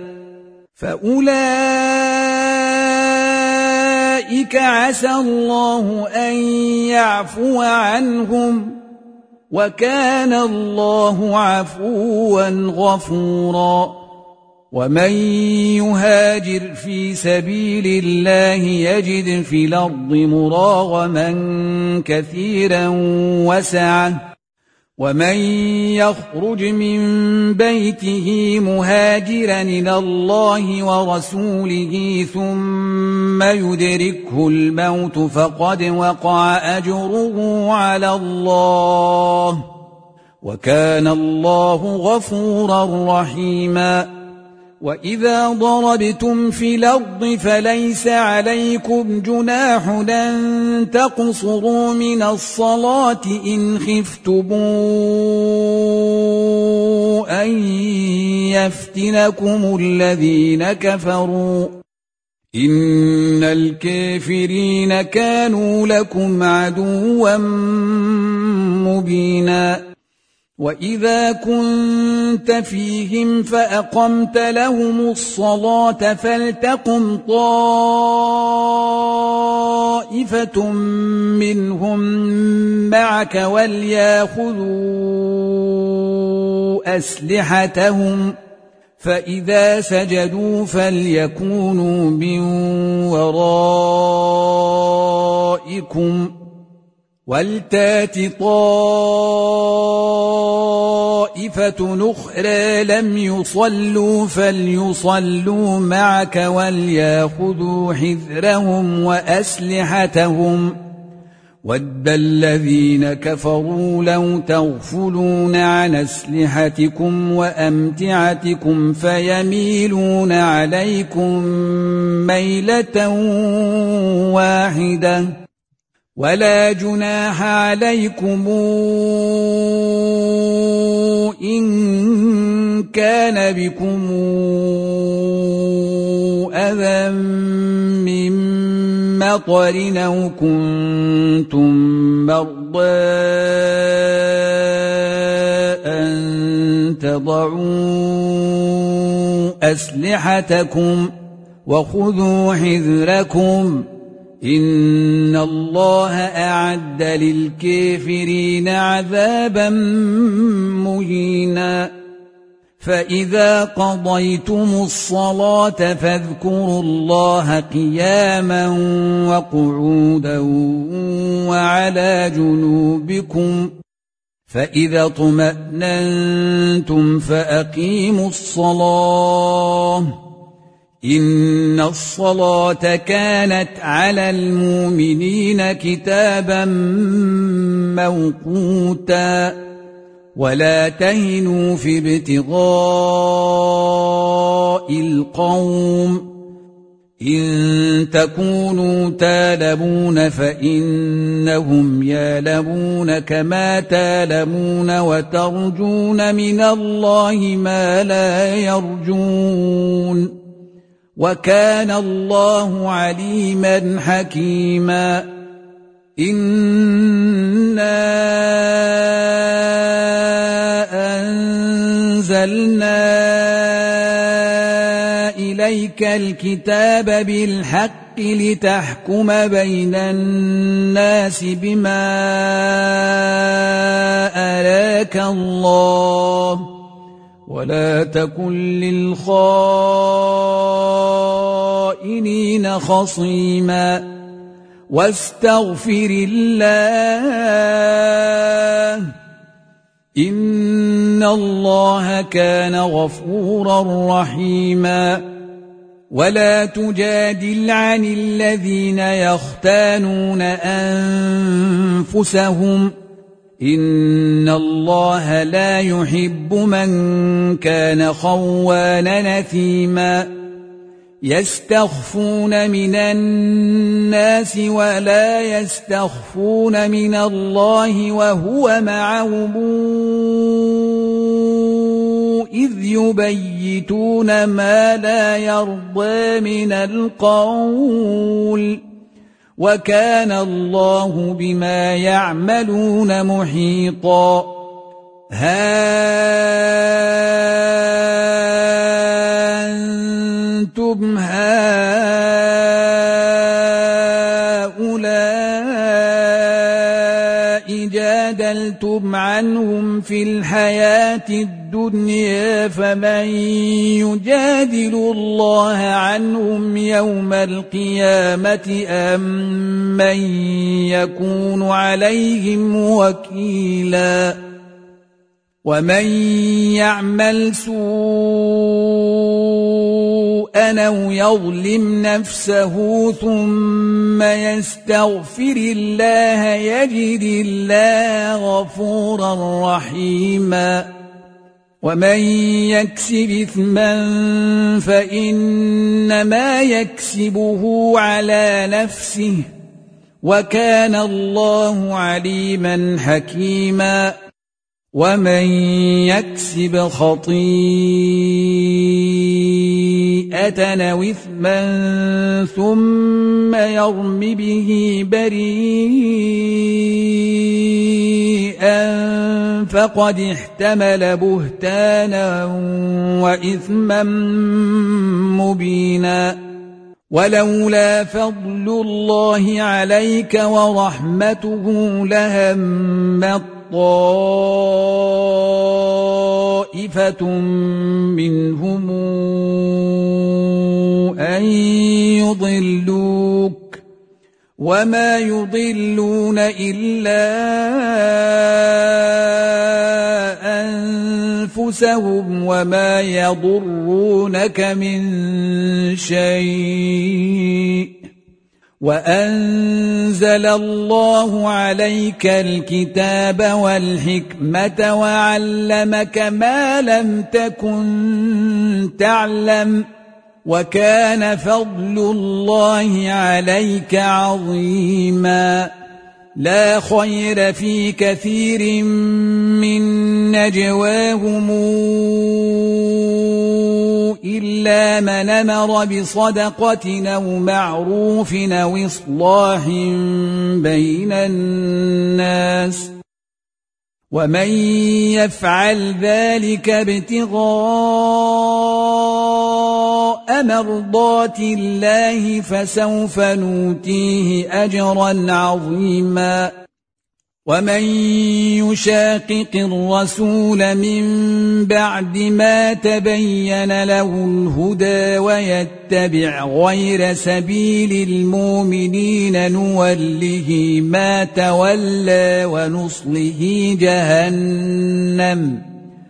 Speaker 1: فأولئك عسى الله أن يعفو عنهم وكان الله عفوا غفورا ومن يهاجر في سبيل الله يجد في الأرض مراغما كثيرا وسعة ومن يخرج من بيته مهاجرا إلى الله ورسوله ثم يدركه الموت فقد وقع أجره على الله وكان الله غفورا رحيما وإذا ضربتم في الأرض فليس عليكم جناح أن تقصروا من الصلاة إن خفتم أن يفتنكم الذين كفروا إن الكافرين كانوا لكم عدوا مبينا وإذا كنت فيهم فأقمت لهم الصلاة فلتقم طائفة منهم معك وليأخذوا أسلحتهم فإذا سجدوا فليكونوا من ورائكم ولتات طائفة أخرى لم يصلوا فليصلوا معك وليأخذوا حذرهم وأسلحتهم ود الذين كفروا لو تغفلون عن أسلحتكم وأمتعتكم فيميلون عليكم ميلة واحدة ولا جناح عليكم إن كان بكم أذى من مطر أو كنتم مرضى أن تضعوا أسلحتكم وخذوا حذركم إن الله أعد للكافرين عذابا مهينا فإذا قضيتم الصلاة فاذكروا الله قياما وقعودا وعلى جنوبكم فإذا اطمأننتم فأقيموا الصلاة إن الصلاة كانت على المؤمنين كتابا موقوتا ولا تهنوا في ابتغاء القوم إن تكونوا تالمون فإنهم يالمون كما تالمون وترجون من الله ما لا يرجون وكان الله عليما حكيما إنا أنزلنا إليك الكتاب بالحق لتحكم بين الناس بما أراك الله ولا تكن للخائنين خصيما واستغفر الله إن الله كان غفورا رحيما ولا تجادل عن الذين يختانون أنفسهم إن الله لا يحب من كان خوانا نثيما يستخفون من الناس ولا يستخفون من الله وهو معهم إذ يبيتون ما لا يرضى من القول وكان الله بما يعملون محيطا ها أنتم هؤلاء جادلتم عنهم في الحياة الدنيا فمن يجادل الله عنهم يوم القيامة أم من يكون عليهم وكيلا ومن يعمل سوءا أو يظلم نفسه ثم يستغفر الله يجد الله غفورا رحيما ومن يكسب إثما فإنما يكسبه على نفسه وكان الله عليما حكيما ومن يكسب خطيئة أو إثما ثم يرم به بريئا فقد احتمل بهتانا وإثما مبينا ولولا فضل الله عليك ورحمته لهم طائفة منهم أن يضلوك وما يضلون إلا أنفسهم وما يضرونك من شيء وأنزل الله عليك الكتاب والحكمة وعلمك ما لم تكن تعلم وكان فضل الله عليك عظيما لا خير في كثير من نجواهم إلا إلا من أمر بصدقة أو معروف أو إصلاح بين الناس ومن يفعل ذلك ابتغاء مرضات الله فسوف نؤتيه أجرا عظيما ومن يشاقق الرسول من بعد ما تبين له الهدى ويتبع غير سبيل المؤمنين نوله ما تولى ونصله جهنم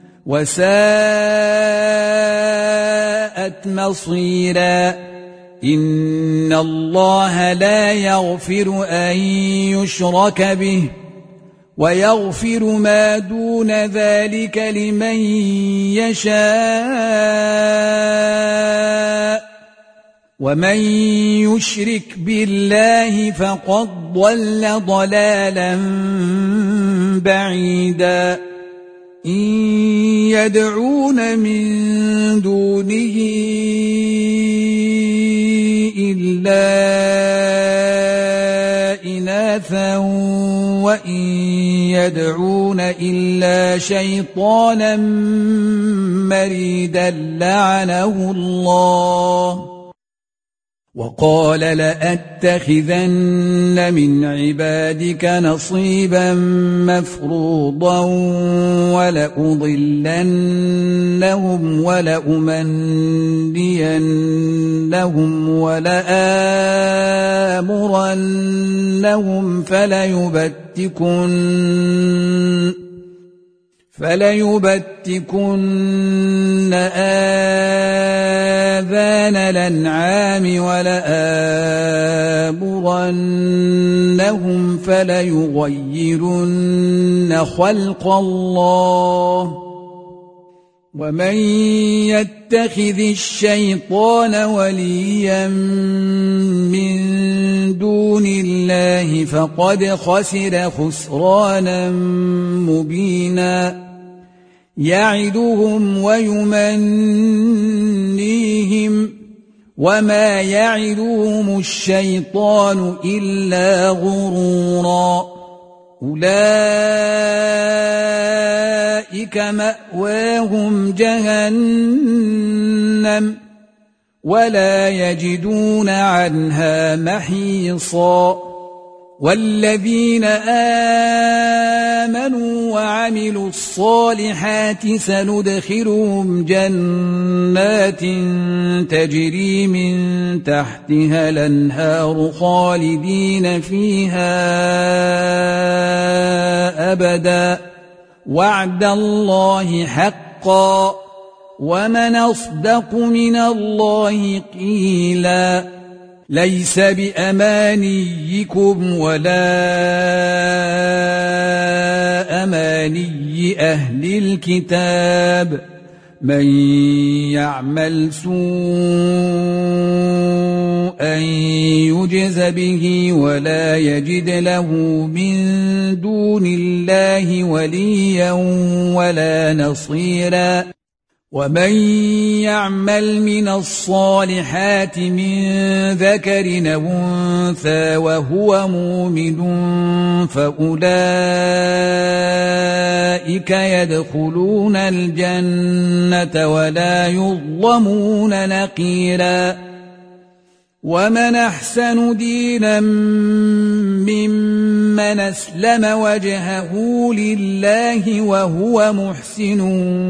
Speaker 1: وساءت مصيرا إن الله لا يغفر أن يشرك به ويغفر ما دون ذلك لمن يشاء ومن يشرك بالله فقد ضل ضلالا بعيدا إن يدعون من دونه إلا إناثا وإن يدعون إلا شيطانا مريدا لعنه الله وقال لأتخذن من عبادك نصيبا مفروضا ولأضلنهم ولأمنينهم ولآمرنهم فليبتكن فليبتكن آذان الأنعام ولآمرنهم فليغيرن خلق الله ومن يتخذ الشيطان وليا من دون الله فقد خسر خسرانا مبينا يعدهم ويمنيهم وما يعدهم الشيطان إلا غرورا أولئك مأواهم جهنم ولا يجدون عنها محيصا والذين آمنوا وعملوا الصالحات سندخلهم جنات تجري من تحتها الأنهار خالدين فيها أبدا وعد الله حقا ومن أصدق من الله قيلا ليس بأمانيكم ولا أماني أهل الكتاب من يعمل سوءا يجز به ولا يجد له من دون الله وليا ولا نصيرا ومن يعمل من الصالحات من ذكر أو أنثى وهو مؤمن فأولئك يدخلون الجنة ولا يظلمون نقيرا ومن أحسن دينا ممن أسلم وجهه لله وهو محسن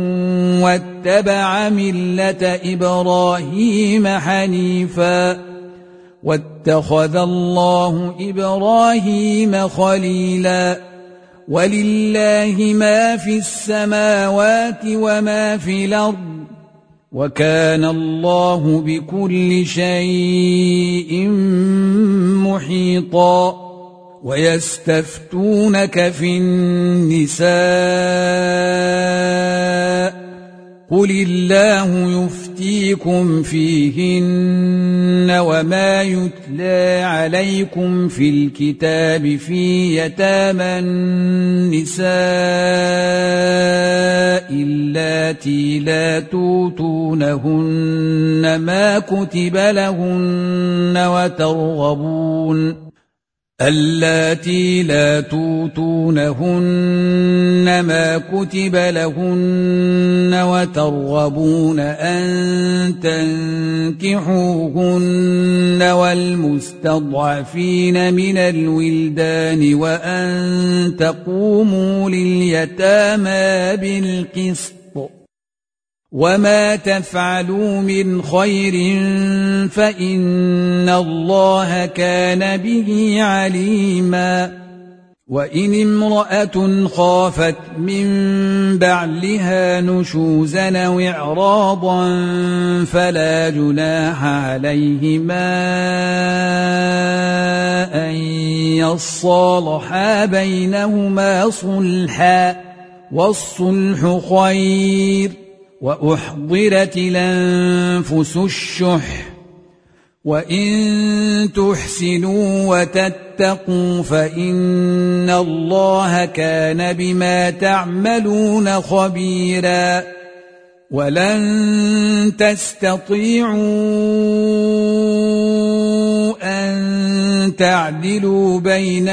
Speaker 1: واتبع ملة إبراهيم حنيفا واتخذ الله إبراهيم خليلا ولله ما في السماوات وما في الأرض وكان الله بكل شيء محيطا ويستفتونك في النساء قل الله يفتيكم فيهن وما يتلى عليكم في الكتاب في يتامى النساء إلا اللاتي لا توتونهن ما كتب لهن وترغبون اللاتي لا توتونهن ما كتب لهن وترغبون أن تنكحوهن والمستضعفين من الولدان وأن تقوموا لليتامى بالقسط وما تفعلوا من خير فإن الله كان به عليما وإن امرأة خافت من بعلها نشوزا أو إعراضا فلا جناح عليهما أن يصالحا بينهما صلحا والصلح خير وأحضرت الأنفس الشح وإن تحسنوا وتتقوا فإن الله كان بما تعملون خبيرا ولن تستطيعوا أن تعدلوا بين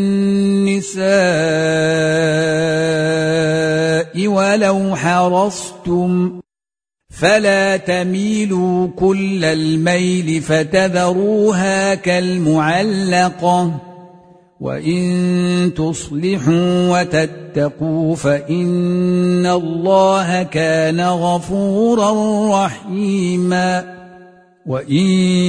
Speaker 1: النساء ولو حرصتم فلا تميلوا كل الميل فتذروها كالمعلقة وإن تصلحوا وتتقوا فإن الله كان غفورا رحيما وإن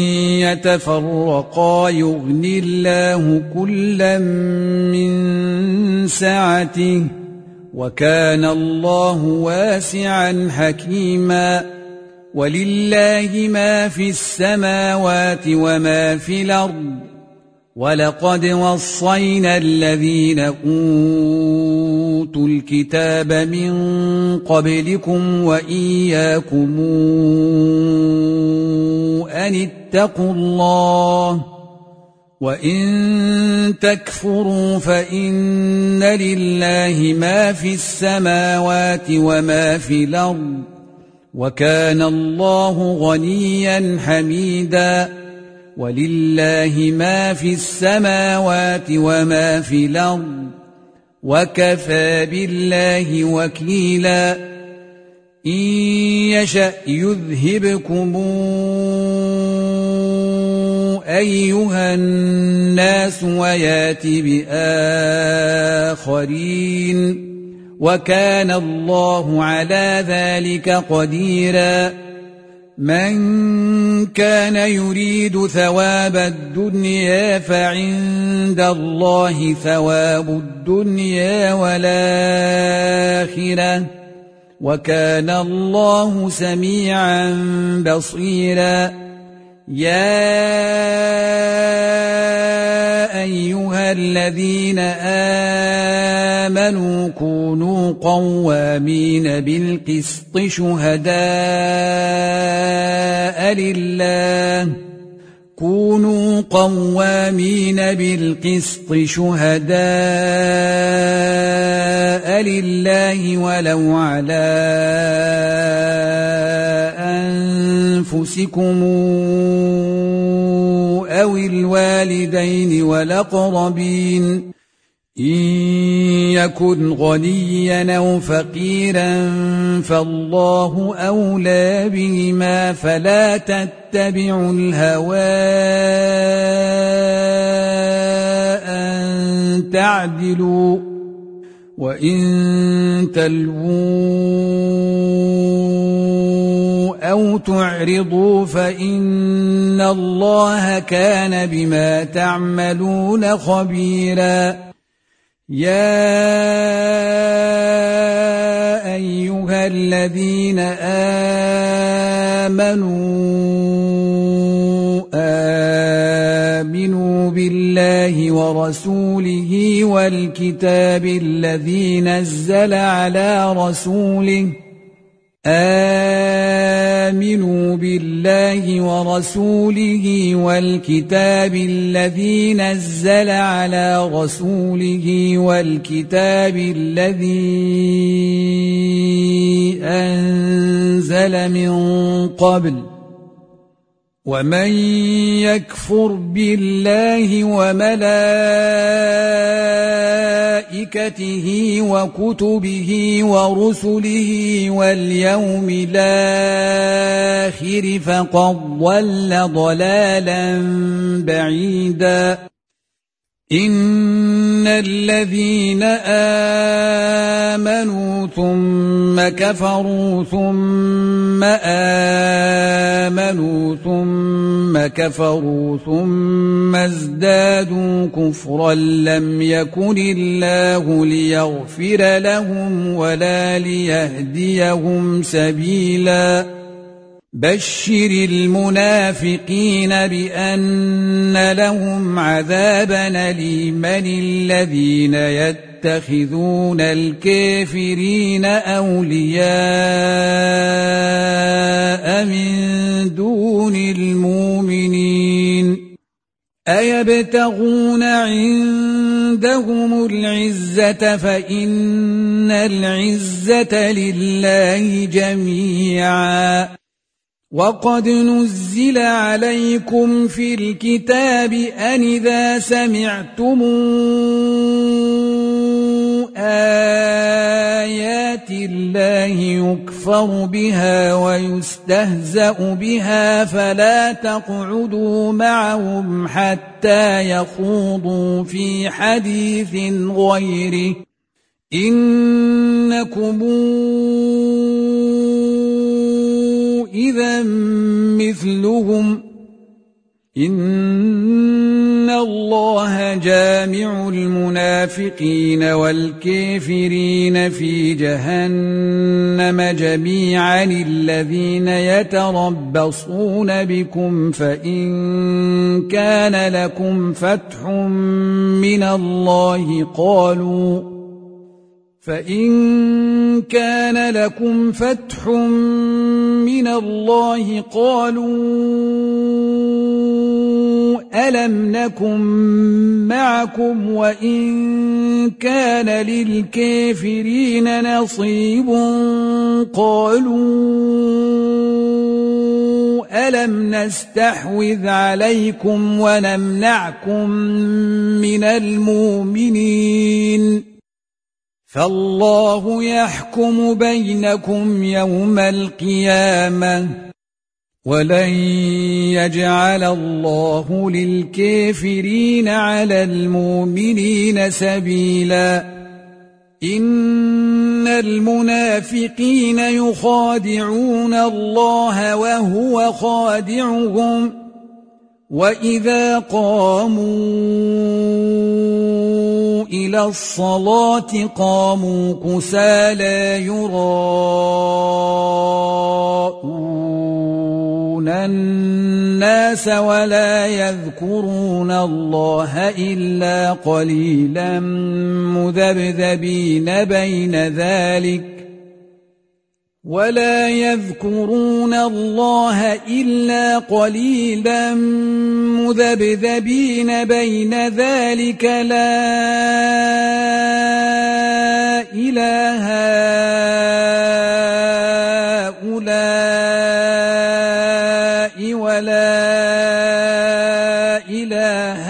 Speaker 1: يتفرقا يغن الله كلا من سعته وكان الله واسعا حكيما ولله ما في السماوات وما في الأرض ولقد وصينا الذين أوتوا الكتاب من قبلكم وإياكم أن اتقوا الله وإن تكفروا فإن لله ما في السماوات وما في الأرض وكان الله غنيا حميدا ولله ما في السماوات وما في الأرض وكفى بالله وكيلا إن يشأ يذهبكم أيها الناس ويات بآخرين وكان الله على ذلك قديرا من كان يريد ثواب الدنيا فعند الله ثواب الدنيا والآخرة وكان الله سميعا بصيرا يا أيها الذين آمنوا كونوا قوامين بالقسط شهداء لله كونوا قوامين بالقسط شهداء لله ولو على أنفسكم أو الوالدين والأقربين إن يكن غنيا أو فقيرا فالله أولى بهما فلا تتبعوا الهوى أن تعدلوا وإن تلووا أو تعرضوا فإن الله كان بما تعملون خبيرا يا أيها الذين آمنوا آمنوا بالله ورسوله والكتاب الذي نزل على رسوله آمنوا بالله ورسوله والكتاب الذي نزل على رسوله والكتاب الذي أنزل من قبل ومن يكفر بالله وملائكته وكتبه ورسله واليوم الآخر فقد ضل ضلالا بعيدا إن الذين آمنوا ثم كفروا ثم آمنوا ثم كفروا ثم ازدادوا كفرا لم يكن الله ليغفر لهم ولا ليهديهم سبيلا بشر المنافقين بأن لهم عذابا أليما الذين يتخذون الكافرين أولياء من دون المؤمنين أيبتغون عندهم العزة فإن العزة لله جميعا وقد نزل عليكم في الكتاب أن إذا سمعتم آيات الله يكفر بها ويستهزأ بها فلا تقعدوا معهم حتى يخوضوا في حديث غيره إنكم إذا مثلهم إن الله جامع المنافقين والكافرين في جهنم جميعا الذين يتربصون بكم فإن كان لكم فتح من الله قالوا فإن كان لكم فتح من الله قالوا ألم نكن معكم وإن كان للكافرين نصيب قالوا ألم نستحوذ عليكم ونمنعكم من المؤمنين فالله يحكم بينكم يوم القيامة ولن يجعل الله للكافرين على المؤمنين سبيلا إن المنافقين يخادعون الله وهو خادعهم وإذا قاموا إلى الصلاة قاموا كسالى يراءون الناس ولا يذكرون الله إلا قليلا مذبذبين بين ذلك ولا يذكرون الله إلا قليلا مذبذبين بين ذلك لا إله هؤلاء ولا إله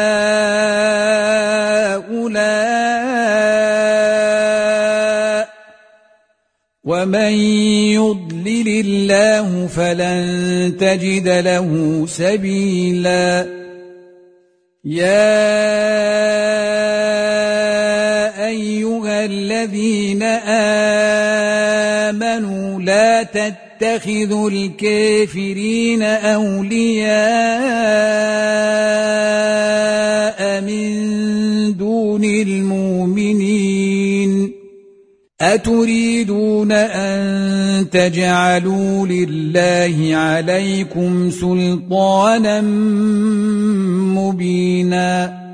Speaker 1: هؤلاء ومن يضلل الله فلن تجد له سبيلا يا أيها الذين آمنوا لا تتخذوا الكافرين أولياء من دون المؤمنين أتريدون أن تجعلوا لله عليكم سلطانا مبينا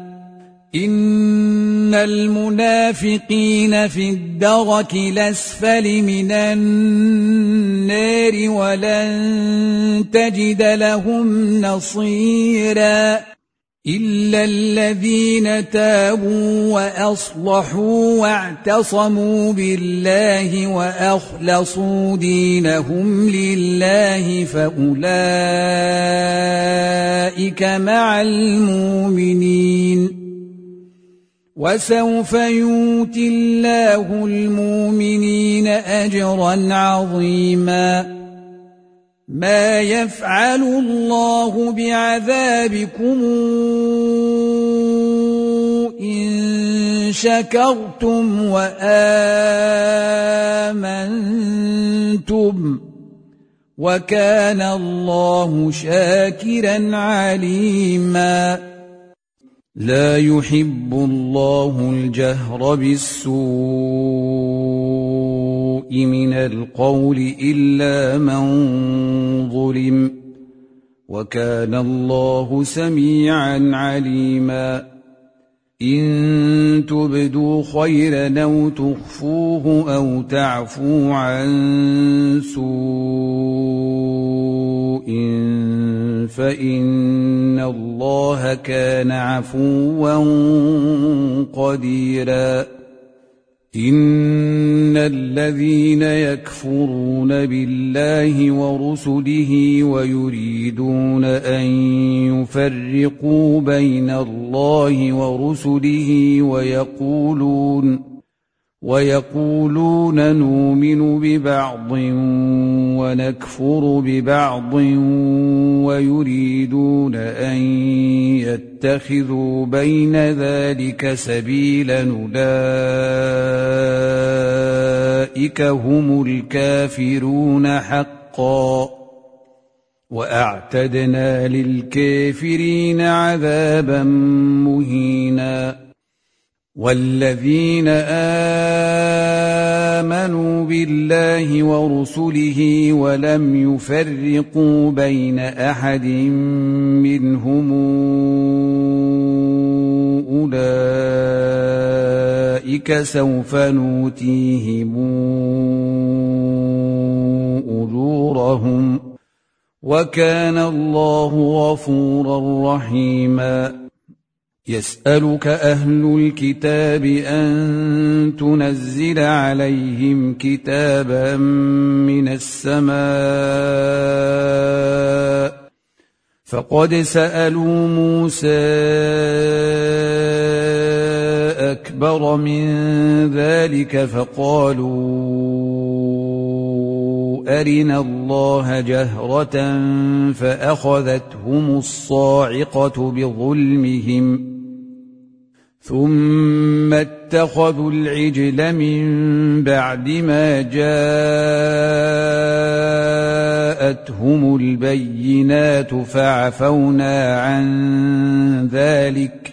Speaker 1: إن المنافقين في الدرك الأسفل من النار ولن تجد لهم نصيرا إلا الذين تابوا وأصلحوا واعتصموا بالله وأخلصوا دينهم لله فأولئك مع المؤمنين وسوف يؤتي الله المؤمنين أجرا عظيما ما يفعل الله بعذابكم إن شكرتم وآمنتم وكان الله شاكرا عليما لا يحب الله الجهر بالسوء من القول إلا من ظلم وكان الله سميعا عليما إن تبدوا خيرا أو تخفوه أو تعفوا عن سوء فإن الله كان عفوا قديرا إن الذين يكفرون بالله ورسله ويريدون أن يفرقوا بين الله ورسله ويقولون ويقولون نؤمن ببعض ونكفر ببعض ويريدون أن يتخذوا بين ذلك سبيلا أولئك هم الكافرون حقا وأعتدنا للكافرين عذابا مهينا والذين آمنوا بالله ورسله ولم يفرقوا بين أحد منهم أولئك سوف نؤتيهم أجورهم وكان الله غفورا رحيما يسألك أهل الكتاب أن تنزل عليهم كتابا من السماء فقد سألوا موسى أكبر من ذلك فقالوا أرنا الله جهرة فأخذتهم الصاعقة بظلمهم ثم اتخذوا العجل من بعد ما جاءتهم البينات فعفونا عن ذلك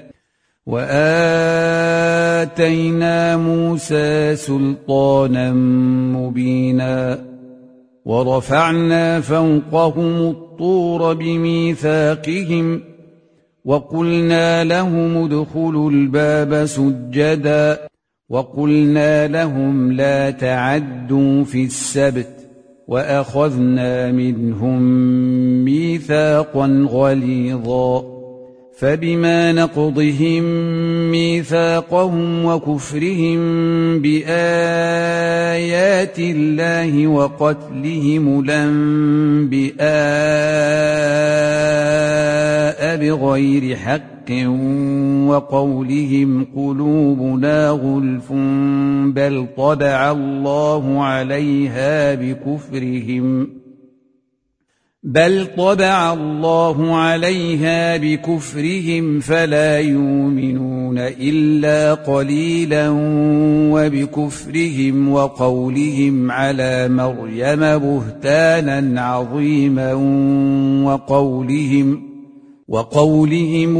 Speaker 1: وآتينا موسى سلطانا مبينا ورفعنا فوقهم الطور بميثاقهم وقلنا لهم ادخلوا الباب سجدا وقلنا لهم لا تعدوا في السبت وأخذنا منهم ميثاقا غليظا فبما نقضهم ميثاقهم وكفرهم بآيات الله وقتلهم الأنبياء بغير حق وقولهم قلوبنا غلف بل طبع الله عليها بكفرهم بل طبع الله عليها بكفرهم فلا يؤمنون إلا قليلا وبكفرهم وقولهم على مريم بهتانا عظيما وقولهم وقولهم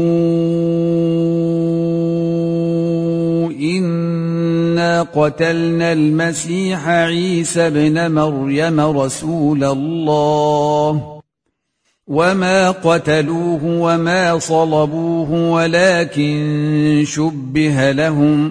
Speaker 1: إنا قتلنا المسيح عيسى ابن مريم رسول الله وما قتلوه وما صلبوه ولكن شبه لهم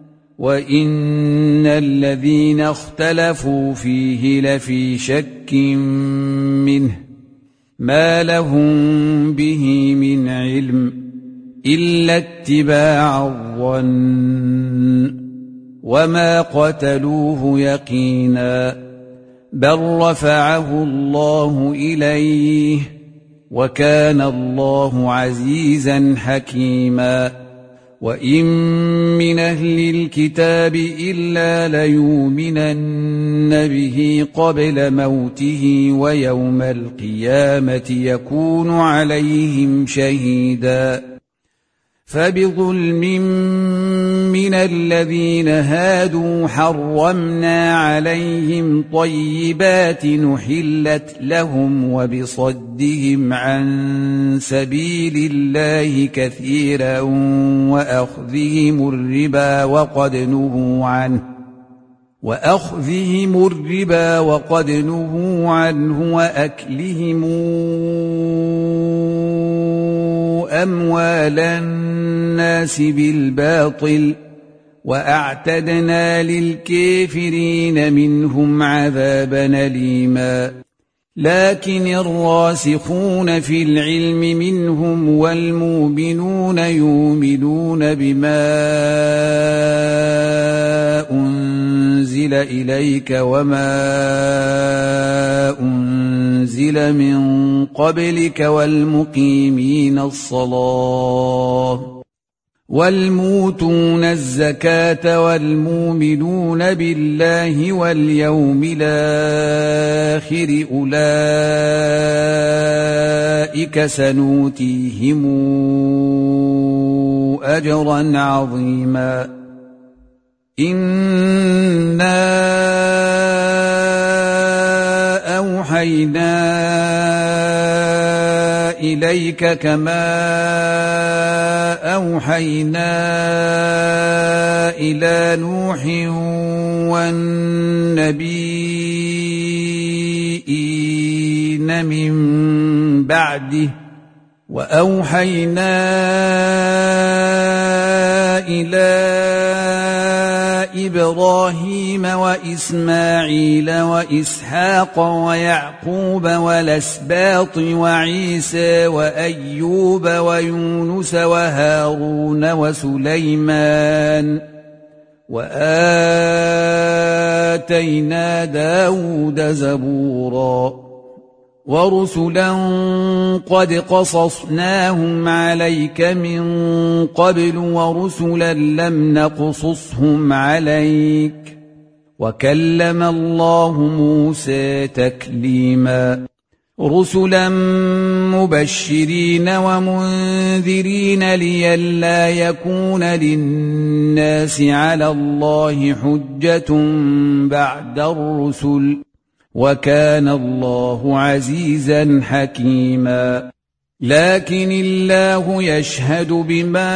Speaker 1: وإن الذين اختلفوا فيه لفي شك منه ما لهم به من علم إلا اتباع الظن وما قتلوه يقينا بل رفعه الله إليه وكان الله عزيزا حكيما وإن من أهل الكتاب إلا ليؤمنن به قبل موته ويوم القيامة يكون عليهم شهيدا فبظلم من الذين هادوا حرمنا عليهم طيبات نحلت لهم وبصدهم عن سبيل الله كثيرا وأخذهم الربا وقد نهوا عنه وأخذهم الربا وقد نهوا عنه وأكلهم أموال الناس بالباطل وأعتدنا للكافرين منهم عذابا أليما لكن الراسخون في العلم منهم والمؤمنون يؤمنون بما أنزل إليك وما أنزل من قبلك والمقيمين الصلاة والموتون الزكاة والمؤمنون بالله واليوم الآخر أولئك سنؤتيهم أجرا عظيما إنا أوحينا إليك كما أوحينا إلى نوح والنبيين من بعده وأوحينا إلى إبراهيم وإسماعيل وإسحاق ويعقوب والأسباط وعيسى وأيوب ويونس وهارون وسليمان وآتينا داود زبورا ورسلا قد قصصناهم عليك من قبل ورسلا لم نقصصهم عليك وكلم الله موسى تكليما رسلا مبشرين ومنذرين لئلا يكون للناس على الله حجة بعد الرسل وكان الله عزيزا حكيما لكن الله يشهد بما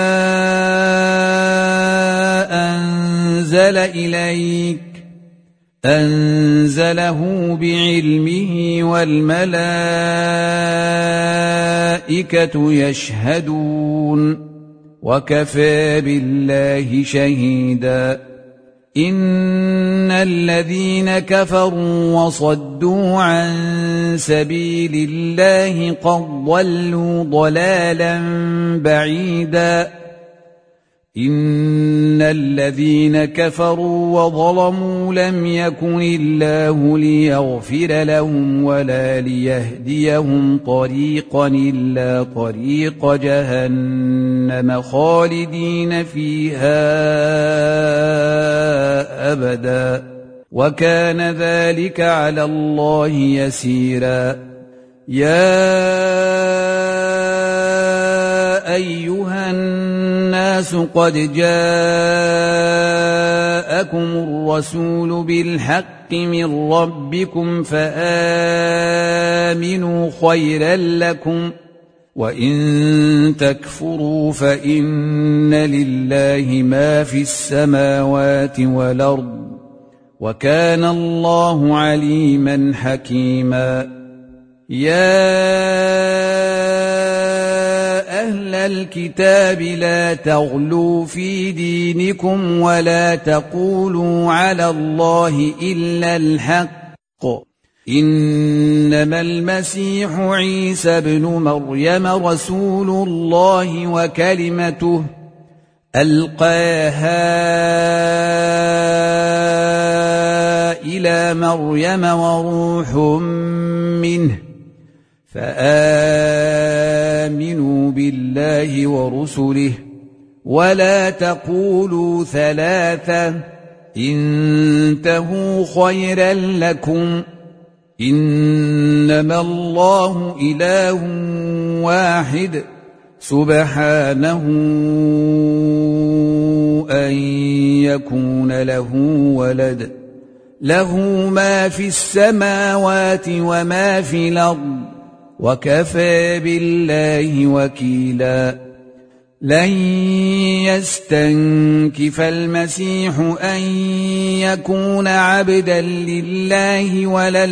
Speaker 1: أنزل إليك أنزله بعلمه والملائكة يشهدون وكفى بالله شهيدا إن الذين كفروا وصدوا عن سبيل الله قد ضلوا ضلالا بعيدا إن الذين كفروا وظلموا لم يكن الله ليغفر لهم ولا ليهديهم طريقا إلا طريق جهنم خالدين فيها أبدا وكان ذلك على الله يسيرا يا أيها الناس قد جاءكم الرسول بالحق من ربكم فآمنوا خيرا لكم وإن تكفروا فإن لله ما في السماوات والأرض وكان الله عليما حكيما يا أهل الكتاب لا تغلوا في دينكم ولا تقولوا على الله إلا الحق إنما المسيح عيسى بن مريم رسول الله وكلمته ألقاها إلى مريم وروح منه فآمنوا بالله ورسله ولا تقولوا ثلاثة انتهوا خيرا لكم إنما الله إله واحد سبحانه أن يكون له ولد له ما في السماوات وما في الأرض وكفى بالله وكيلا لن يستنكف المسيح أن يكون عبدا لله ولا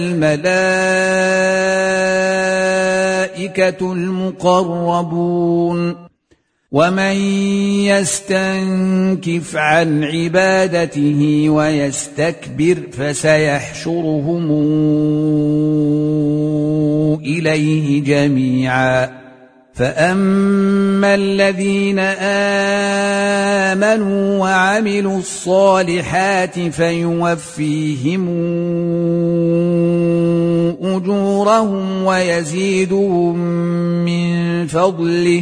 Speaker 1: الملائكة المقربون ومن يستنكف عن عبادته ويستكبر فسيحشرهم إليه جميعا فأما الذين آمنوا وعملوا الصالحات فيوفيهم أجورهم ويزيدهم من فضله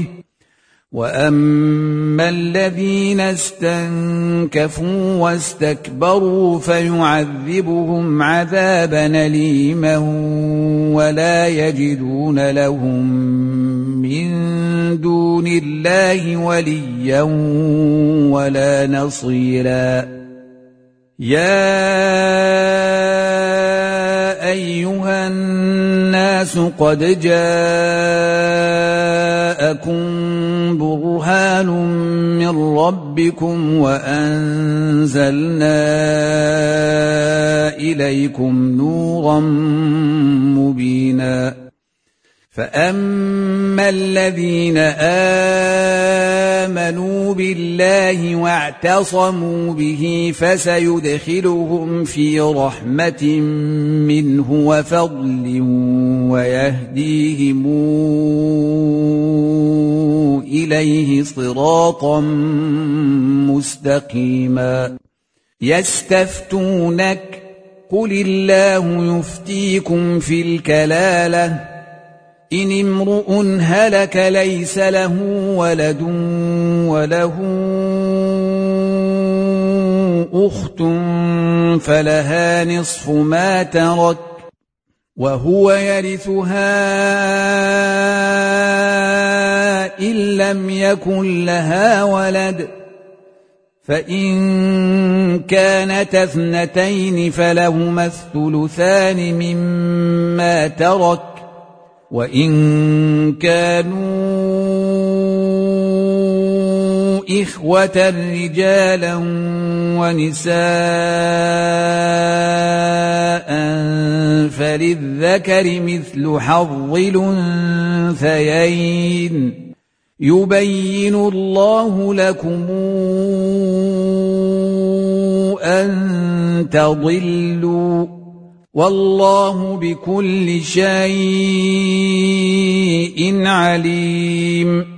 Speaker 1: وأما الذين استنكفوا واستكبروا فيعذبهم عذابا أليما ولا يجدون لهم من دون الله وليا ولا نصيرا يا أيها الناس قد جاءكم برهان من ربكم وأنزلنا إليكم نورا مبينا فأما الذين آمنوا بالله واعتصموا به فسيدخلهم في رحمة منه وفضل ويهديهم إليه صراطا مستقيما يستفتونك قل الله يفتيكم في الكلالة إن امرؤ هلك ليس له ولد وله أخت فلها نصف ما ترك وهو يرثها إن لم يكن لها ولد فإن كانت اثنتين فلهما الثلثان مما ترك وإن كانوا إخوة رجالا ونساء فللذكر مثل حظ الأنثيين يبين الله لكم أن تضلوا والله بكل شيء عليم